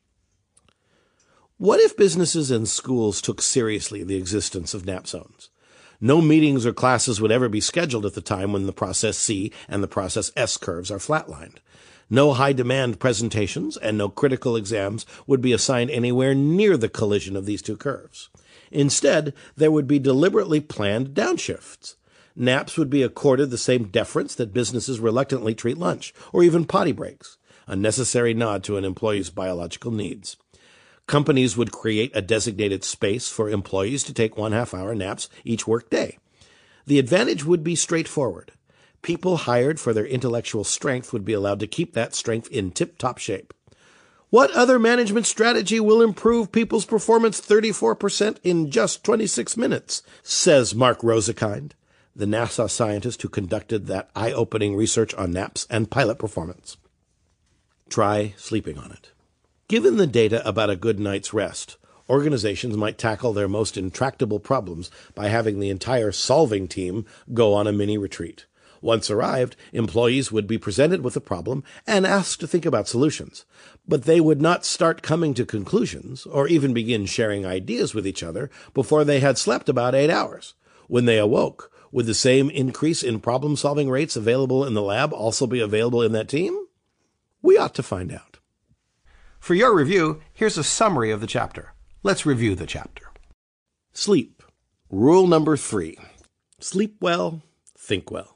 What if businesses and schools took seriously the existence of nap zones? No meetings or classes would ever be scheduled at the time when the process C and the process S curves are flatlined. No high-demand presentations and no critical exams would be assigned anywhere near the collision of these two curves. Instead, there would be deliberately planned downshifts. Naps would be accorded the same deference that businesses reluctantly treat lunch, or even potty breaks, a necessary nod to an employee's biological needs. Companies would create a designated space for employees to take one-half-hour naps each workday. The advantage would be straightforward. People hired for their intellectual strength would be allowed to keep that strength in tip-top shape. What other management strategy will improve people's performance thirty-four percent in just twenty-six minutes, says Mark Rosekind, the NASA scientist who conducted that eye-opening research on naps and pilot performance. Try sleeping on it. Given the data about a good night's rest, Organizations might tackle their most intractable problems by having the entire solving team go on a mini retreat. Once arrived, employees would be presented with a problem and asked to think about solutions. But they would not start coming to conclusions or even begin sharing ideas with each other before they had slept about eight hours. When they awoke, would the same increase in problem-solving rates available in the lab also be available in that team? We ought to find out. For your review, here's a summary of the chapter. Let's review the chapter. Sleep. Rule number three. Sleep well, think well.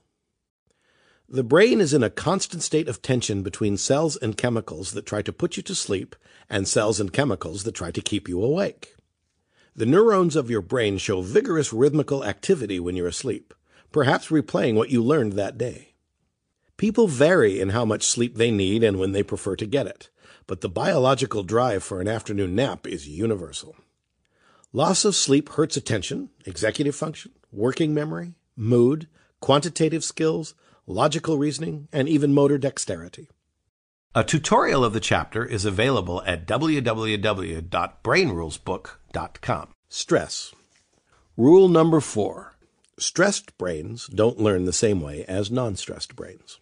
The brain is in a constant state of tension between cells and chemicals that try to put you to sleep and cells and chemicals that try to keep you awake. The neurons of your brain show vigorous rhythmical activity when you're asleep, perhaps replaying what you learned that day. People vary in how much sleep they need and when they prefer to get it, but the biological drive for an afternoon nap is universal. Loss of sleep hurts attention, executive function, working memory, mood, quantitative skills, logical reasoning, and even motor dexterity. A tutorial of the chapter is available at w w w dot brain rules book dot com. Stress. Rule number four. Stressed brains don't learn the same way as non-stressed brains.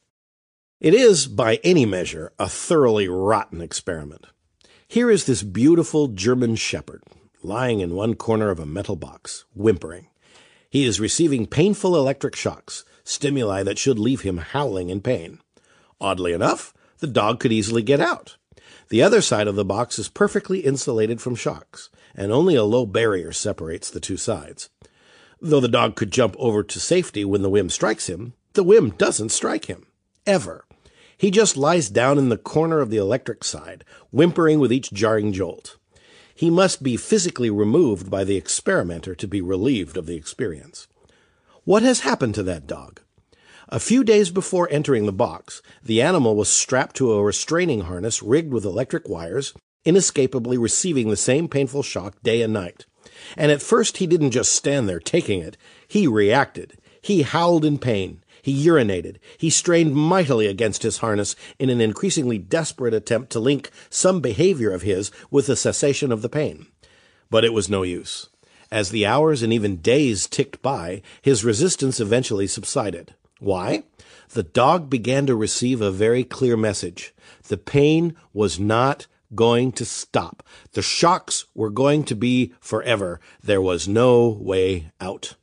It is, by any measure, a thoroughly rotten experiment. Here is this beautiful German shepherd, lying in one corner of a metal box, whimpering. He is receiving painful electric shocks, stimuli that should leave him howling in pain. Oddly enough, the dog could easily get out. The other side of the box is perfectly insulated from shocks, and only a low barrier separates the two sides. Though the dog could jump over to safety when the whim strikes him, the whim doesn't strike him. Ever. He just lies down in the corner of the electric side, whimpering with each jarring jolt. He must be physically removed by the experimenter to be relieved of the experience. What has happened to that dog? A few days before entering the box, the animal was strapped to a restraining harness rigged with electric wires, inescapably receiving the same painful shock day and night. And at first he didn't just stand there taking it. He reacted. He howled in pain. He urinated. He strained mightily against his harness in an increasingly desperate attempt to link some behavior of his with the cessation of the pain. But it was no use. As the hours and even days ticked by, his resistance eventually subsided. Why? The dog began to receive a very clear message. The pain was not going to stop. The shocks were going to be forever. There was no way out.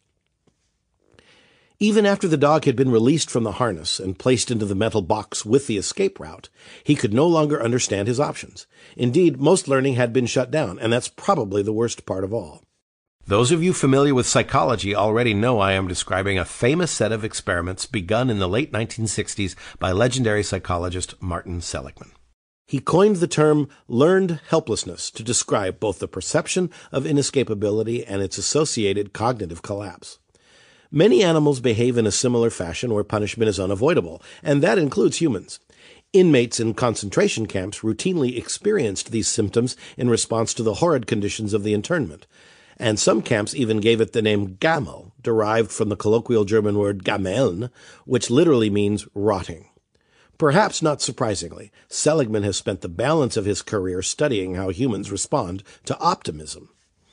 Even after the dog had been released from the harness and placed into the metal box with the escape route, he could no longer understand his options. Indeed, most learning had been shut down, and that's probably the worst part of all. Those of you familiar with psychology already know I am describing a famous set of experiments begun in the late nineteen sixties by legendary psychologist Martin Seligman. He coined the term learned helplessness to describe both the perception of inescapability and its associated cognitive collapse. Many animals behave in a similar fashion where punishment is unavoidable, and that includes humans. Inmates in concentration camps routinely experienced these symptoms in response to the horrid conditions of the internment. And some camps even gave it the name Gammel, derived from the colloquial German word Gammeln, which literally means rotting. Perhaps not surprisingly, Seligman has spent the balance of his career studying how humans respond to optimism.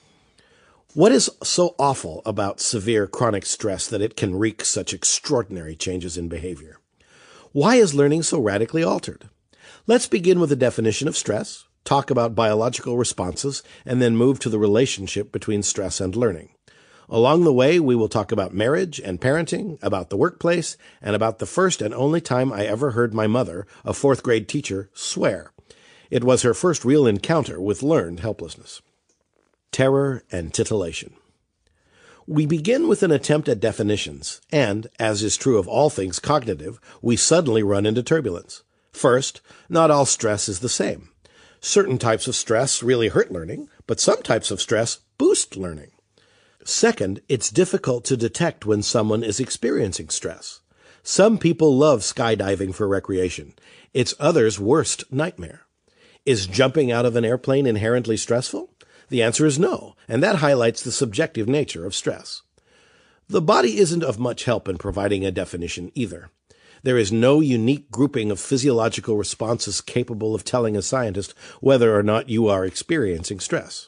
What is so awful about severe chronic stress that it can wreak such extraordinary changes in behavior? Why is learning so radically altered? Let's begin with a definition of stress, talk about biological responses, and then move to the relationship between stress and learning. Along the way, we will talk about marriage and parenting, about the workplace, and about the first and only time I ever heard my mother, a fourth grade teacher, swear. It was her first real encounter with learned helplessness. Terror and titillation. We begin with an attempt at definitions, and, as is true of all things cognitive, we suddenly run into turbulence. First, not all stress is the same. Certain types of stress really hurt learning, but some types of stress boost learning. Second, it's difficult to detect when someone is experiencing stress. Some people love skydiving for recreation. It's others' worst nightmare. Is jumping out of an airplane inherently stressful? The answer is no, and that highlights the subjective nature of stress. The body isn't of much help in providing a definition either. There is no unique grouping of physiological responses capable of telling a scientist whether or not you are experiencing stress.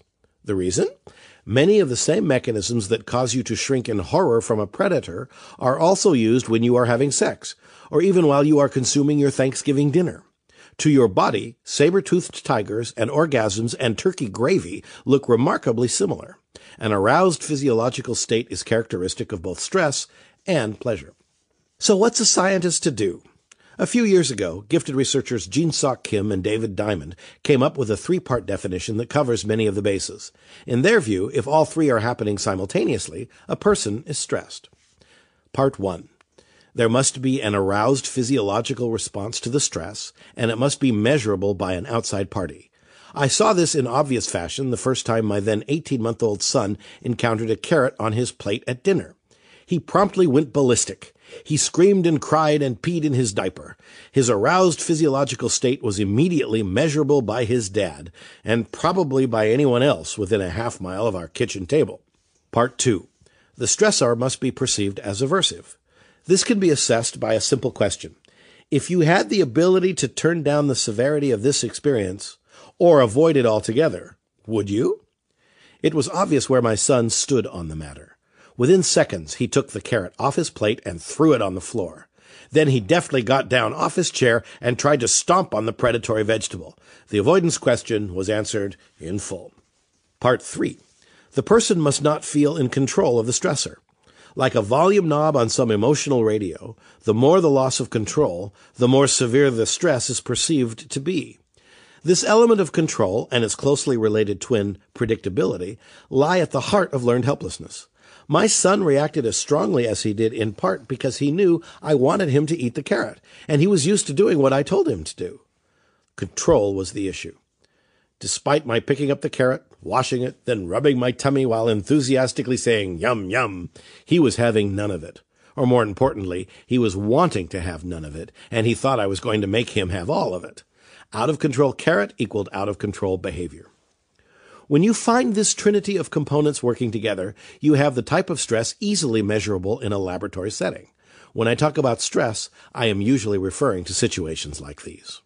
The reason? Many of the same mechanisms that cause you to shrink in horror from a predator are also used when you are having sex, or even while you are consuming your Thanksgiving dinner. To your body, saber-toothed tigers and orgasms and turkey gravy look remarkably similar. An aroused physiological state is characteristic of both stress and pleasure. So what's a scientist to do? A few years ago, gifted researchers Jin-Sok Kim and David Diamond came up with a three-part definition that covers many of the bases. In their view, if all three are happening simultaneously, a person is stressed. Part one. There must be an aroused physiological response to the stress, and it must be measurable by an outside party. I saw this in obvious fashion the first time my then eighteen-month-old son encountered a carrot on his plate at dinner. He promptly went ballistic. He screamed and cried and peed in his diaper. His aroused physiological state was immediately measurable by his dad, and probably by anyone else within a half mile of our kitchen table. Part two. The stressor must be perceived as aversive. This can be assessed by a simple question. If you had the ability to turn down the severity of this experience, or avoid it altogether, would you? It was obvious where my son stood on the matter. Within seconds, he took the carrot off his plate and threw it on the floor. Then he deftly got down off his chair and tried to stomp on the predatory vegetable. The avoidance question was answered in full. Part three. The person must not feel in control of the stressor. Like a volume knob on some emotional radio, the more the loss of control, the more severe the stress is perceived to be. This element of control and its closely related twin, predictability, lie at the heart of learned helplessness. My son reacted as strongly as he did in part because he knew I wanted him to eat the carrot, and he was used to doing what I told him to do. Control was the issue. Despite my picking up the carrot, washing it, then rubbing my tummy while enthusiastically saying, "Yum, yum," he was having none of it. Or more importantly, he was wanting to have none of it, and he thought I was going to make him have all of it. Out-of-control carrot equaled out-of-control behavior. When you find this trinity of components working together, you have the type of stress easily measurable in a laboratory setting. When I talk about stress, I am usually referring to situations like these.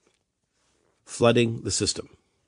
Flooding the system.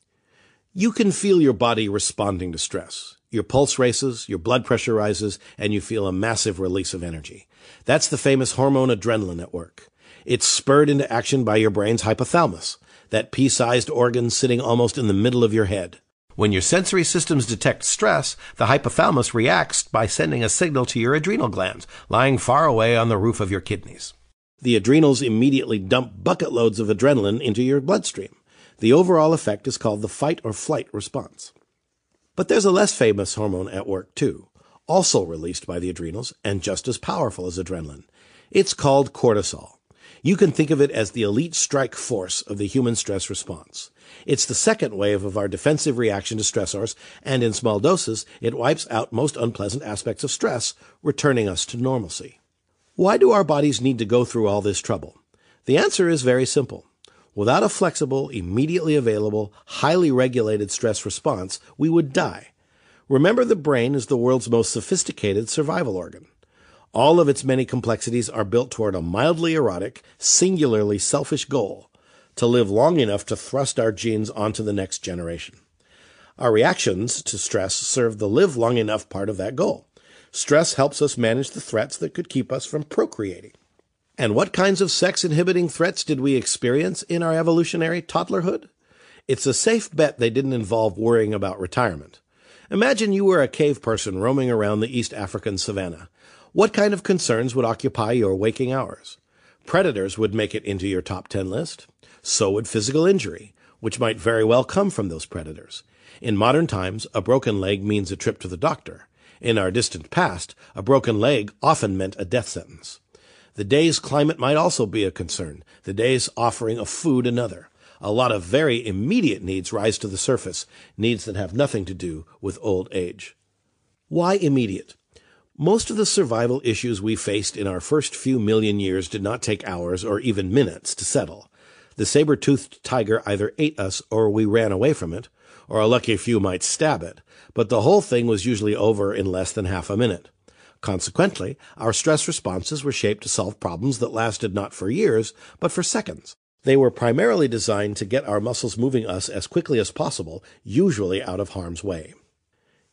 You can feel your body responding to stress. Your pulse races, your blood pressure rises, and you feel a massive release of energy. That's the famous hormone adrenaline at work. It's spurred into action by your brain's hypothalamus, that pea-sized organ sitting almost in the middle of your head. When your sensory systems detect stress, the hypothalamus reacts by sending a signal to your adrenal glands, lying far away on the roof of your kidneys. The adrenals immediately dump bucket loads of adrenaline into your bloodstream. The overall effect is called the fight or flight response. But there's a less famous hormone at work too, also released by the adrenals and just as powerful as adrenaline. It's called cortisol. You can think of it as the elite strike force of the human stress response. It's the second wave of our defensive reaction to stressors, and in small doses, it wipes out most unpleasant aspects of stress, returning us to normalcy. Why do our bodies need to go through all this trouble? The answer is very simple. Without a flexible, immediately available, highly regulated stress response, we would die. Remember, the brain is the world's most sophisticated survival organ. All of its many complexities are built toward a mildly erotic, singularly selfish goal, to live long enough to thrust our genes onto the next generation. Our reactions to stress serve the live long enough part of that goal. Stress helps us manage the threats that could keep us from procreating. And what kinds of sex-inhibiting threats did we experience in our evolutionary toddlerhood? It's a safe bet they didn't involve worrying about retirement. Imagine you were a cave person roaming around the East African savanna. What kind of concerns would occupy your waking hours? Predators would make it into your top ten list. So would physical injury, which might very well come from those predators. In modern times, a broken leg means a trip to the doctor. In our distant past, a broken leg often meant a death sentence. The day's climate might also be a concern, the day's offering of food another. A lot of very immediate needs rise to the surface, needs that have nothing to do with old age. Why immediate? Most of the survival issues we faced in our first few million years did not take hours or even minutes to settle. The saber-toothed tiger either ate us or we ran away from it, or a lucky few might stab it, but the whole thing was usually over in less than half a minute. Consequently, our stress responses were shaped to solve problems that lasted not for years, but for seconds. They were primarily designed to get our muscles moving us as quickly as possible, usually out of harm's way.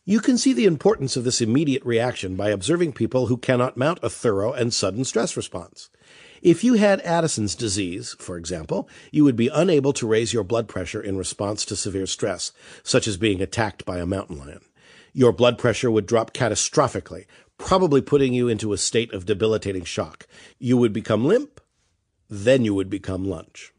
You can see the importance of this immediate reaction by observing people who cannot mount a thorough and sudden stress response. If you had Addison's disease, for example, you would be unable to raise your blood pressure in response to severe stress, such as being attacked by a mountain lion. Your blood pressure would drop catastrophically, probably putting you into a state of debilitating shock. You would become limp, then you would become lunch.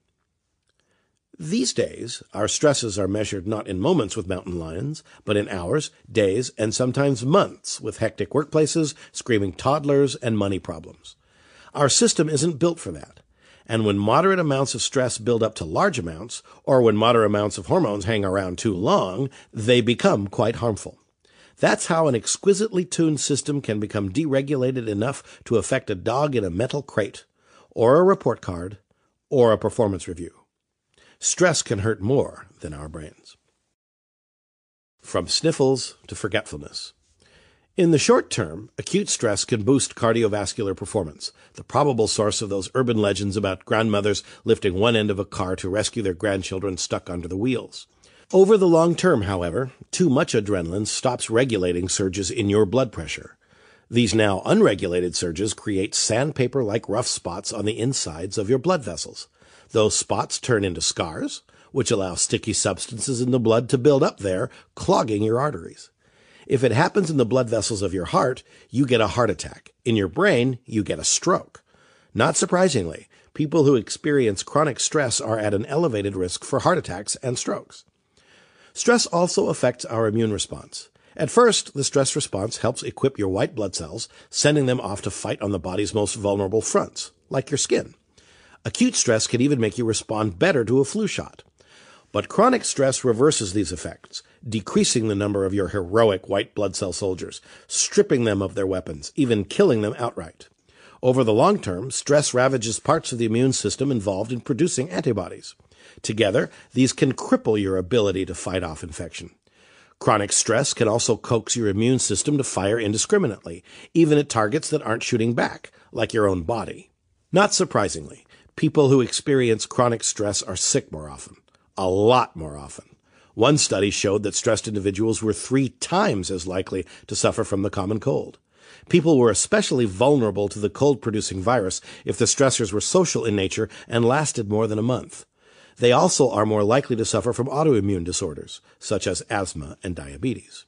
These days, our stresses are measured not in moments with mountain lions, but in hours, days, and sometimes months with hectic workplaces, screaming toddlers, and money problems. Our system isn't built for that. And when moderate amounts of stress build up to large amounts, or when moderate amounts of hormones hang around too long, they become quite harmful. That's how an exquisitely tuned system can become deregulated enough to affect a dog in a metal crate, or a report card, or a performance review. Stress can hurt more than our brains. From sniffles to forgetfulness. In the short term, acute stress can boost cardiovascular performance, the probable source of those urban legends about grandmothers lifting one end of a car to rescue their grandchildren stuck under the wheels. Over the long term, however, too much adrenaline stops regulating surges in your blood pressure. These now unregulated surges create sandpaper-like rough spots on the insides of your blood vessels. Those spots turn into scars, which allow sticky substances in the blood to build up there, clogging your arteries. If it happens in the blood vessels of your heart, you get a heart attack. In your brain, you get a stroke. Not surprisingly, people who experience chronic stress are at an elevated risk for heart attacks and strokes. Stress also affects our immune response. At first, the stress response helps equip your white blood cells, sending them off to fight on the body's most vulnerable fronts, like your skin. Acute stress can even make you respond better to a flu shot. But chronic stress reverses these effects, decreasing the number of your heroic white blood cell soldiers, stripping them of their weapons, even killing them outright. Over the long term, stress ravages parts of the immune system involved in producing antibodies. Together, these can cripple your ability to fight off infection. Chronic stress can also coax your immune system to fire indiscriminately, even at targets that aren't shooting back, like your own body. Not surprisingly, people who experience chronic stress are sick more often, a lot more often. One study showed that stressed individuals were three times as likely to suffer from the common cold. People were especially vulnerable to the cold-producing virus if the stressors were social in nature and lasted more than a month. They also are more likely to suffer from autoimmune disorders, such as asthma and diabetes.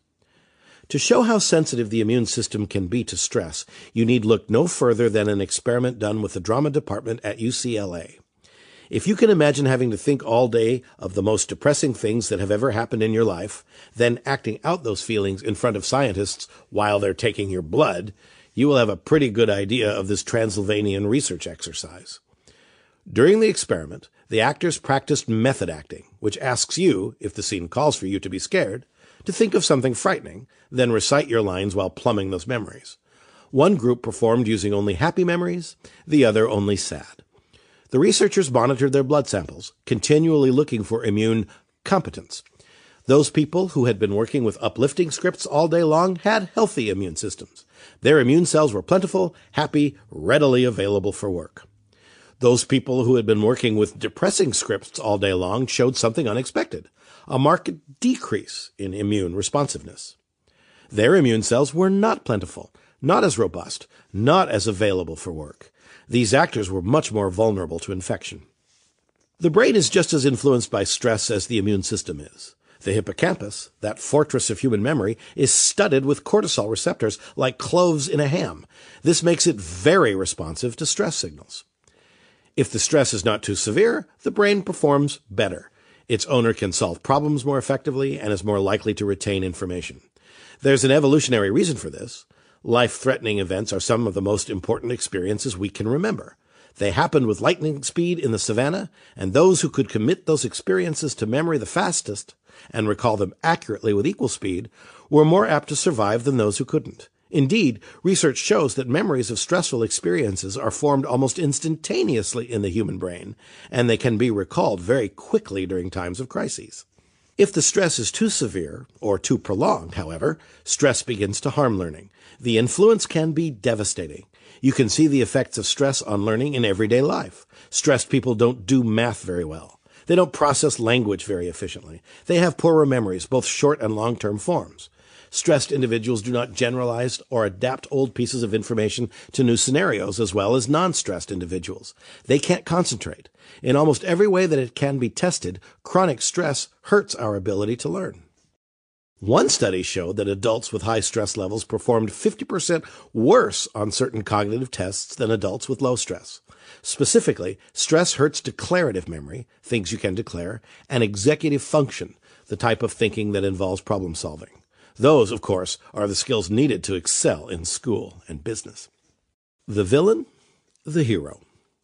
To show how sensitive the immune system can be to stress, you need look no further than an experiment done with the drama department at U C L A. If you can imagine having to think all day of the most depressing things that have ever happened in your life, then acting out those feelings in front of scientists while they're taking your blood, you will have a pretty good idea of this Transylvanian research exercise. During the experiment, the actors practiced method acting, which asks you, if the scene calls for you to be scared, to think of something frightening, then recite your lines while plumbing those memories. One group performed using only happy memories, the other only sad. The researchers monitored their blood samples, continually looking for immune competence. Those people who had been working with uplifting scripts all day long had healthy immune systems. Their immune cells were plentiful, happy, readily available for work. Those people who had been working with depressing scripts all day long showed something unexpected, a marked decrease in immune responsiveness. Their immune cells were not plentiful, not as robust, not as available for work. These actors were much more vulnerable to infection. The brain is just as influenced by stress as the immune system is. The hippocampus, that fortress of human memory, is studded with cortisol receptors like cloves in a ham. This makes it very responsive to stress signals. If the stress is not too severe, the brain performs better. Its owner can solve problems more effectively and is more likely to retain information. There's an evolutionary reason for this. Life-threatening events are some of the most important experiences we can remember. They happened with lightning speed in the savannah, and those who could commit those experiences to memory the fastest and recall them accurately with equal speed were more apt to survive than those who couldn't. Indeed, research shows that memories of stressful experiences are formed almost instantaneously in the human brain, and they can be recalled very quickly during times of crises. If the stress is too severe or too prolonged, however, stress begins to harm learning. The influence can be devastating. You can see the effects of stress on learning in everyday life. Stressed people don't do math very well. They don't process language very efficiently. They have poorer memories, both short and long-term forms. Stressed individuals do not generalize or adapt old pieces of information to new scenarios as well as non-stressed individuals. They can't concentrate. In almost every way that it can be tested, chronic stress hurts our ability to learn. One study showed that adults with high stress levels performed fifty percent worse on certain cognitive tests than adults with low stress. Specifically, stress hurts declarative memory, things you can declare, and executive function, the type of thinking that involves problem solving. Those, of course, are the skills needed to excel in school and business. The villain, the hero.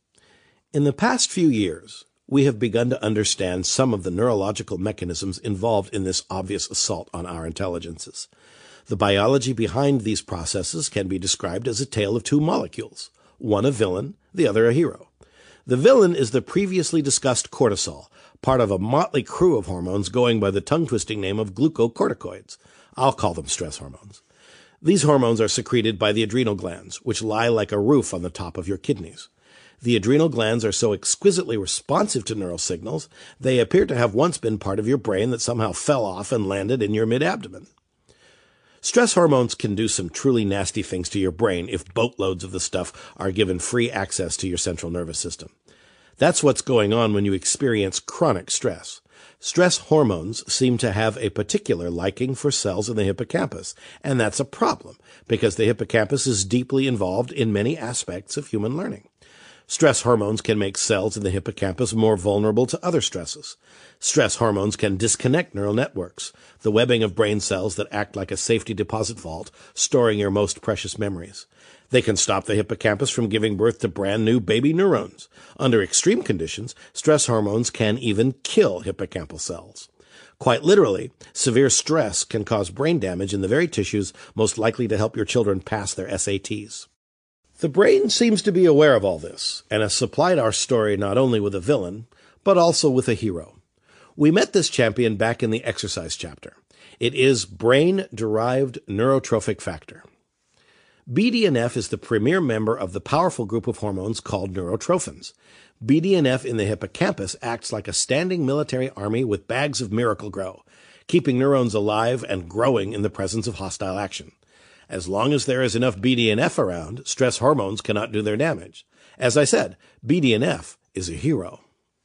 In the past few years, we have begun to understand some of the neurological mechanisms involved in this obvious assault on our intelligences. The biology behind these processes can be described as a tale of two molecules, one a villain, the other a hero. The villain is the previously discussed cortisol, part of a motley crew of hormones going by the tongue-twisting name of glucocorticoids. I'll call them stress hormones. These hormones are secreted by the adrenal glands, which lie like a roof on the top of your kidneys. The adrenal glands are so exquisitely responsive to neural signals, they appear to have once been part of your brain that somehow fell off and landed in your mid-abdomen. Stress hormones can do some truly nasty things to your brain if boatloads of the stuff are given free access to your central nervous system. That's what's going on when you experience chronic stress. Stress hormones seem to have a particular liking for cells in the hippocampus, and that's a problem because the hippocampus is deeply involved in many aspects of human learning. Stress hormones can make cells in the hippocampus more vulnerable to other stresses. Stress hormones can disconnect neural networks, the webbing of brain cells that act like a safety deposit vault, storing your most precious memories. They can stop the hippocampus from giving birth to brand new baby neurons. Under extreme conditions, stress hormones can even kill hippocampal cells. Quite literally, severe stress can cause brain damage in the very tissues most likely to help your children pass their S A Ts. The brain seems to be aware of all this, and has supplied our story not only with a villain, but also with a hero. We met this champion back in the exercise chapter. It is brain-derived neurotrophic factor. B D N F is the premier member of the powerful group of hormones called neurotrophins. B D N F in the hippocampus acts like a standing military army with bags of Miracle-Gro, keeping neurons alive and growing in the presence of hostile action. As long as there is enough B D N F around, stress hormones cannot do their damage. As I said, B D N F is a hero.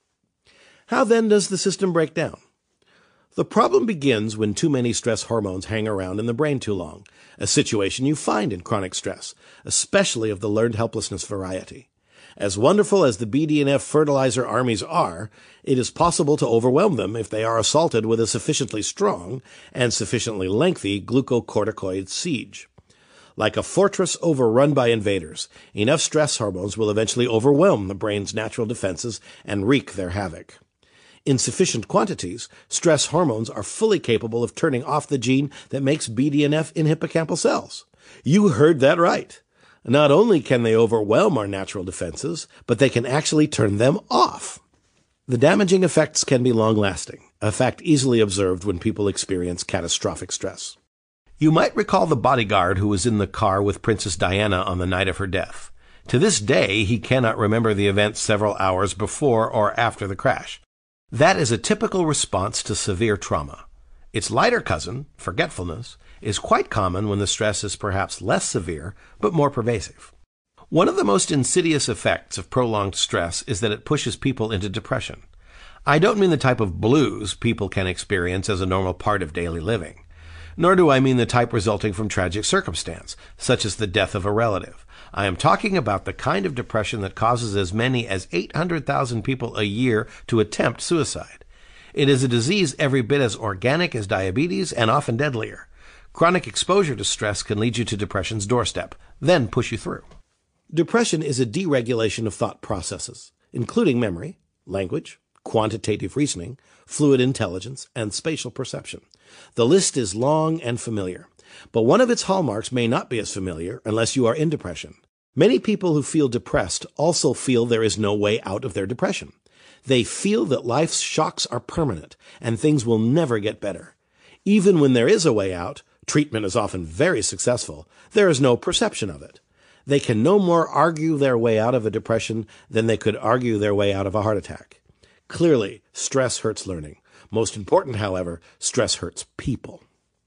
How then does the system break down? The problem begins when too many stress hormones hang around in the brain too long, a situation you find in chronic stress, especially of the learned helplessness variety. As wonderful as the B D N F fertilizer armies are, it is possible to overwhelm them if they are assaulted with a sufficiently strong and sufficiently lengthy glucocorticoid siege. Like a fortress overrun by invaders, enough stress hormones will eventually overwhelm the brain's natural defenses and wreak their havoc. In sufficient quantities, stress hormones are fully capable of turning off the gene that makes B D N F in hippocampal cells. You heard that right. Not only can they overwhelm our natural defenses, but they can actually turn them off. The damaging effects can be long-lasting, a fact easily observed when people experience catastrophic stress. You might recall the bodyguard who was in the car with Princess Diana on the night of her death. To this day, he cannot remember the events several hours before or after the crash. That is a typical response to severe trauma. Its lighter cousin, forgetfulness, is quite common when the stress is perhaps less severe but more pervasive. One of the most insidious effects of prolonged stress is that it pushes people into depression. I don't mean the type of blues people can experience as a normal part of daily living. Nor do I mean the type resulting from tragic circumstance, such as the death of a relative. I am talking about the kind of depression that causes as many as eight hundred thousand people a year to attempt suicide. It is a disease every bit as organic as diabetes and often deadlier. Chronic exposure to stress can lead you to depression's doorstep, then push you through. Depression is a deregulation of thought processes, including memory, language, quantitative reasoning, fluid intelligence, and spatial perception. The list is long and familiar, but one of its hallmarks may not be as familiar unless you are in depression. Many people who feel depressed also feel there is no way out of their depression. They feel that life's shocks are permanent and things will never get better. Even when there is a way out, treatment is often very successful, there is no perception of it. They can no more argue their way out of a depression than they could argue their way out of a heart attack. Clearly, stress hurts learning. Most important, however, stress hurts people.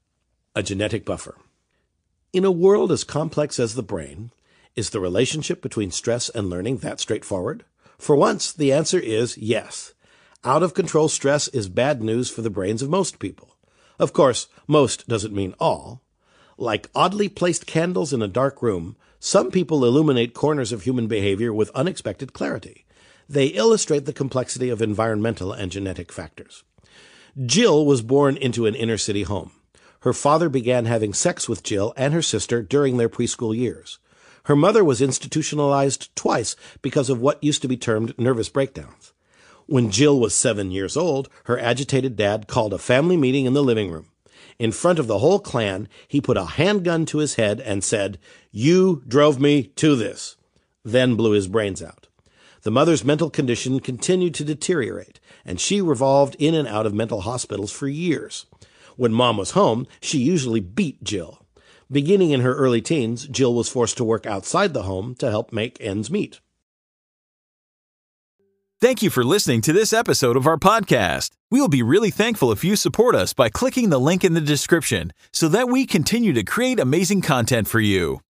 A genetic buffer. In a world as complex as the brain, is the relationship between stress and learning that straightforward? For once, the answer is yes. Out-of-control stress is bad news for the brains of most people. Of course, most doesn't mean all. Like oddly placed candles in a dark room, some people illuminate corners of human behavior with unexpected clarity. They illustrate the complexity of environmental and genetic factors. Jill was born into an inner-city home. Her father began having sex with Jill and her sister during their preschool years. Her mother was institutionalized twice because of what used to be termed nervous breakdowns. When Jill was seven years old, her agitated dad called a family meeting in the living room. In front of the whole clan, he put a handgun to his head and said, "You drove me to this," then blew his brains out. The mother's mental condition continued to deteriorate, and she revolved in and out of mental hospitals for years. When Mom was home, she usually beat Jill. Beginning in her early teens, Jill was forced to work outside the home to help make ends meet. Thank you for listening to this episode of our podcast. We will be really thankful if you support us by clicking the link in the description so that we continue to create amazing content for you.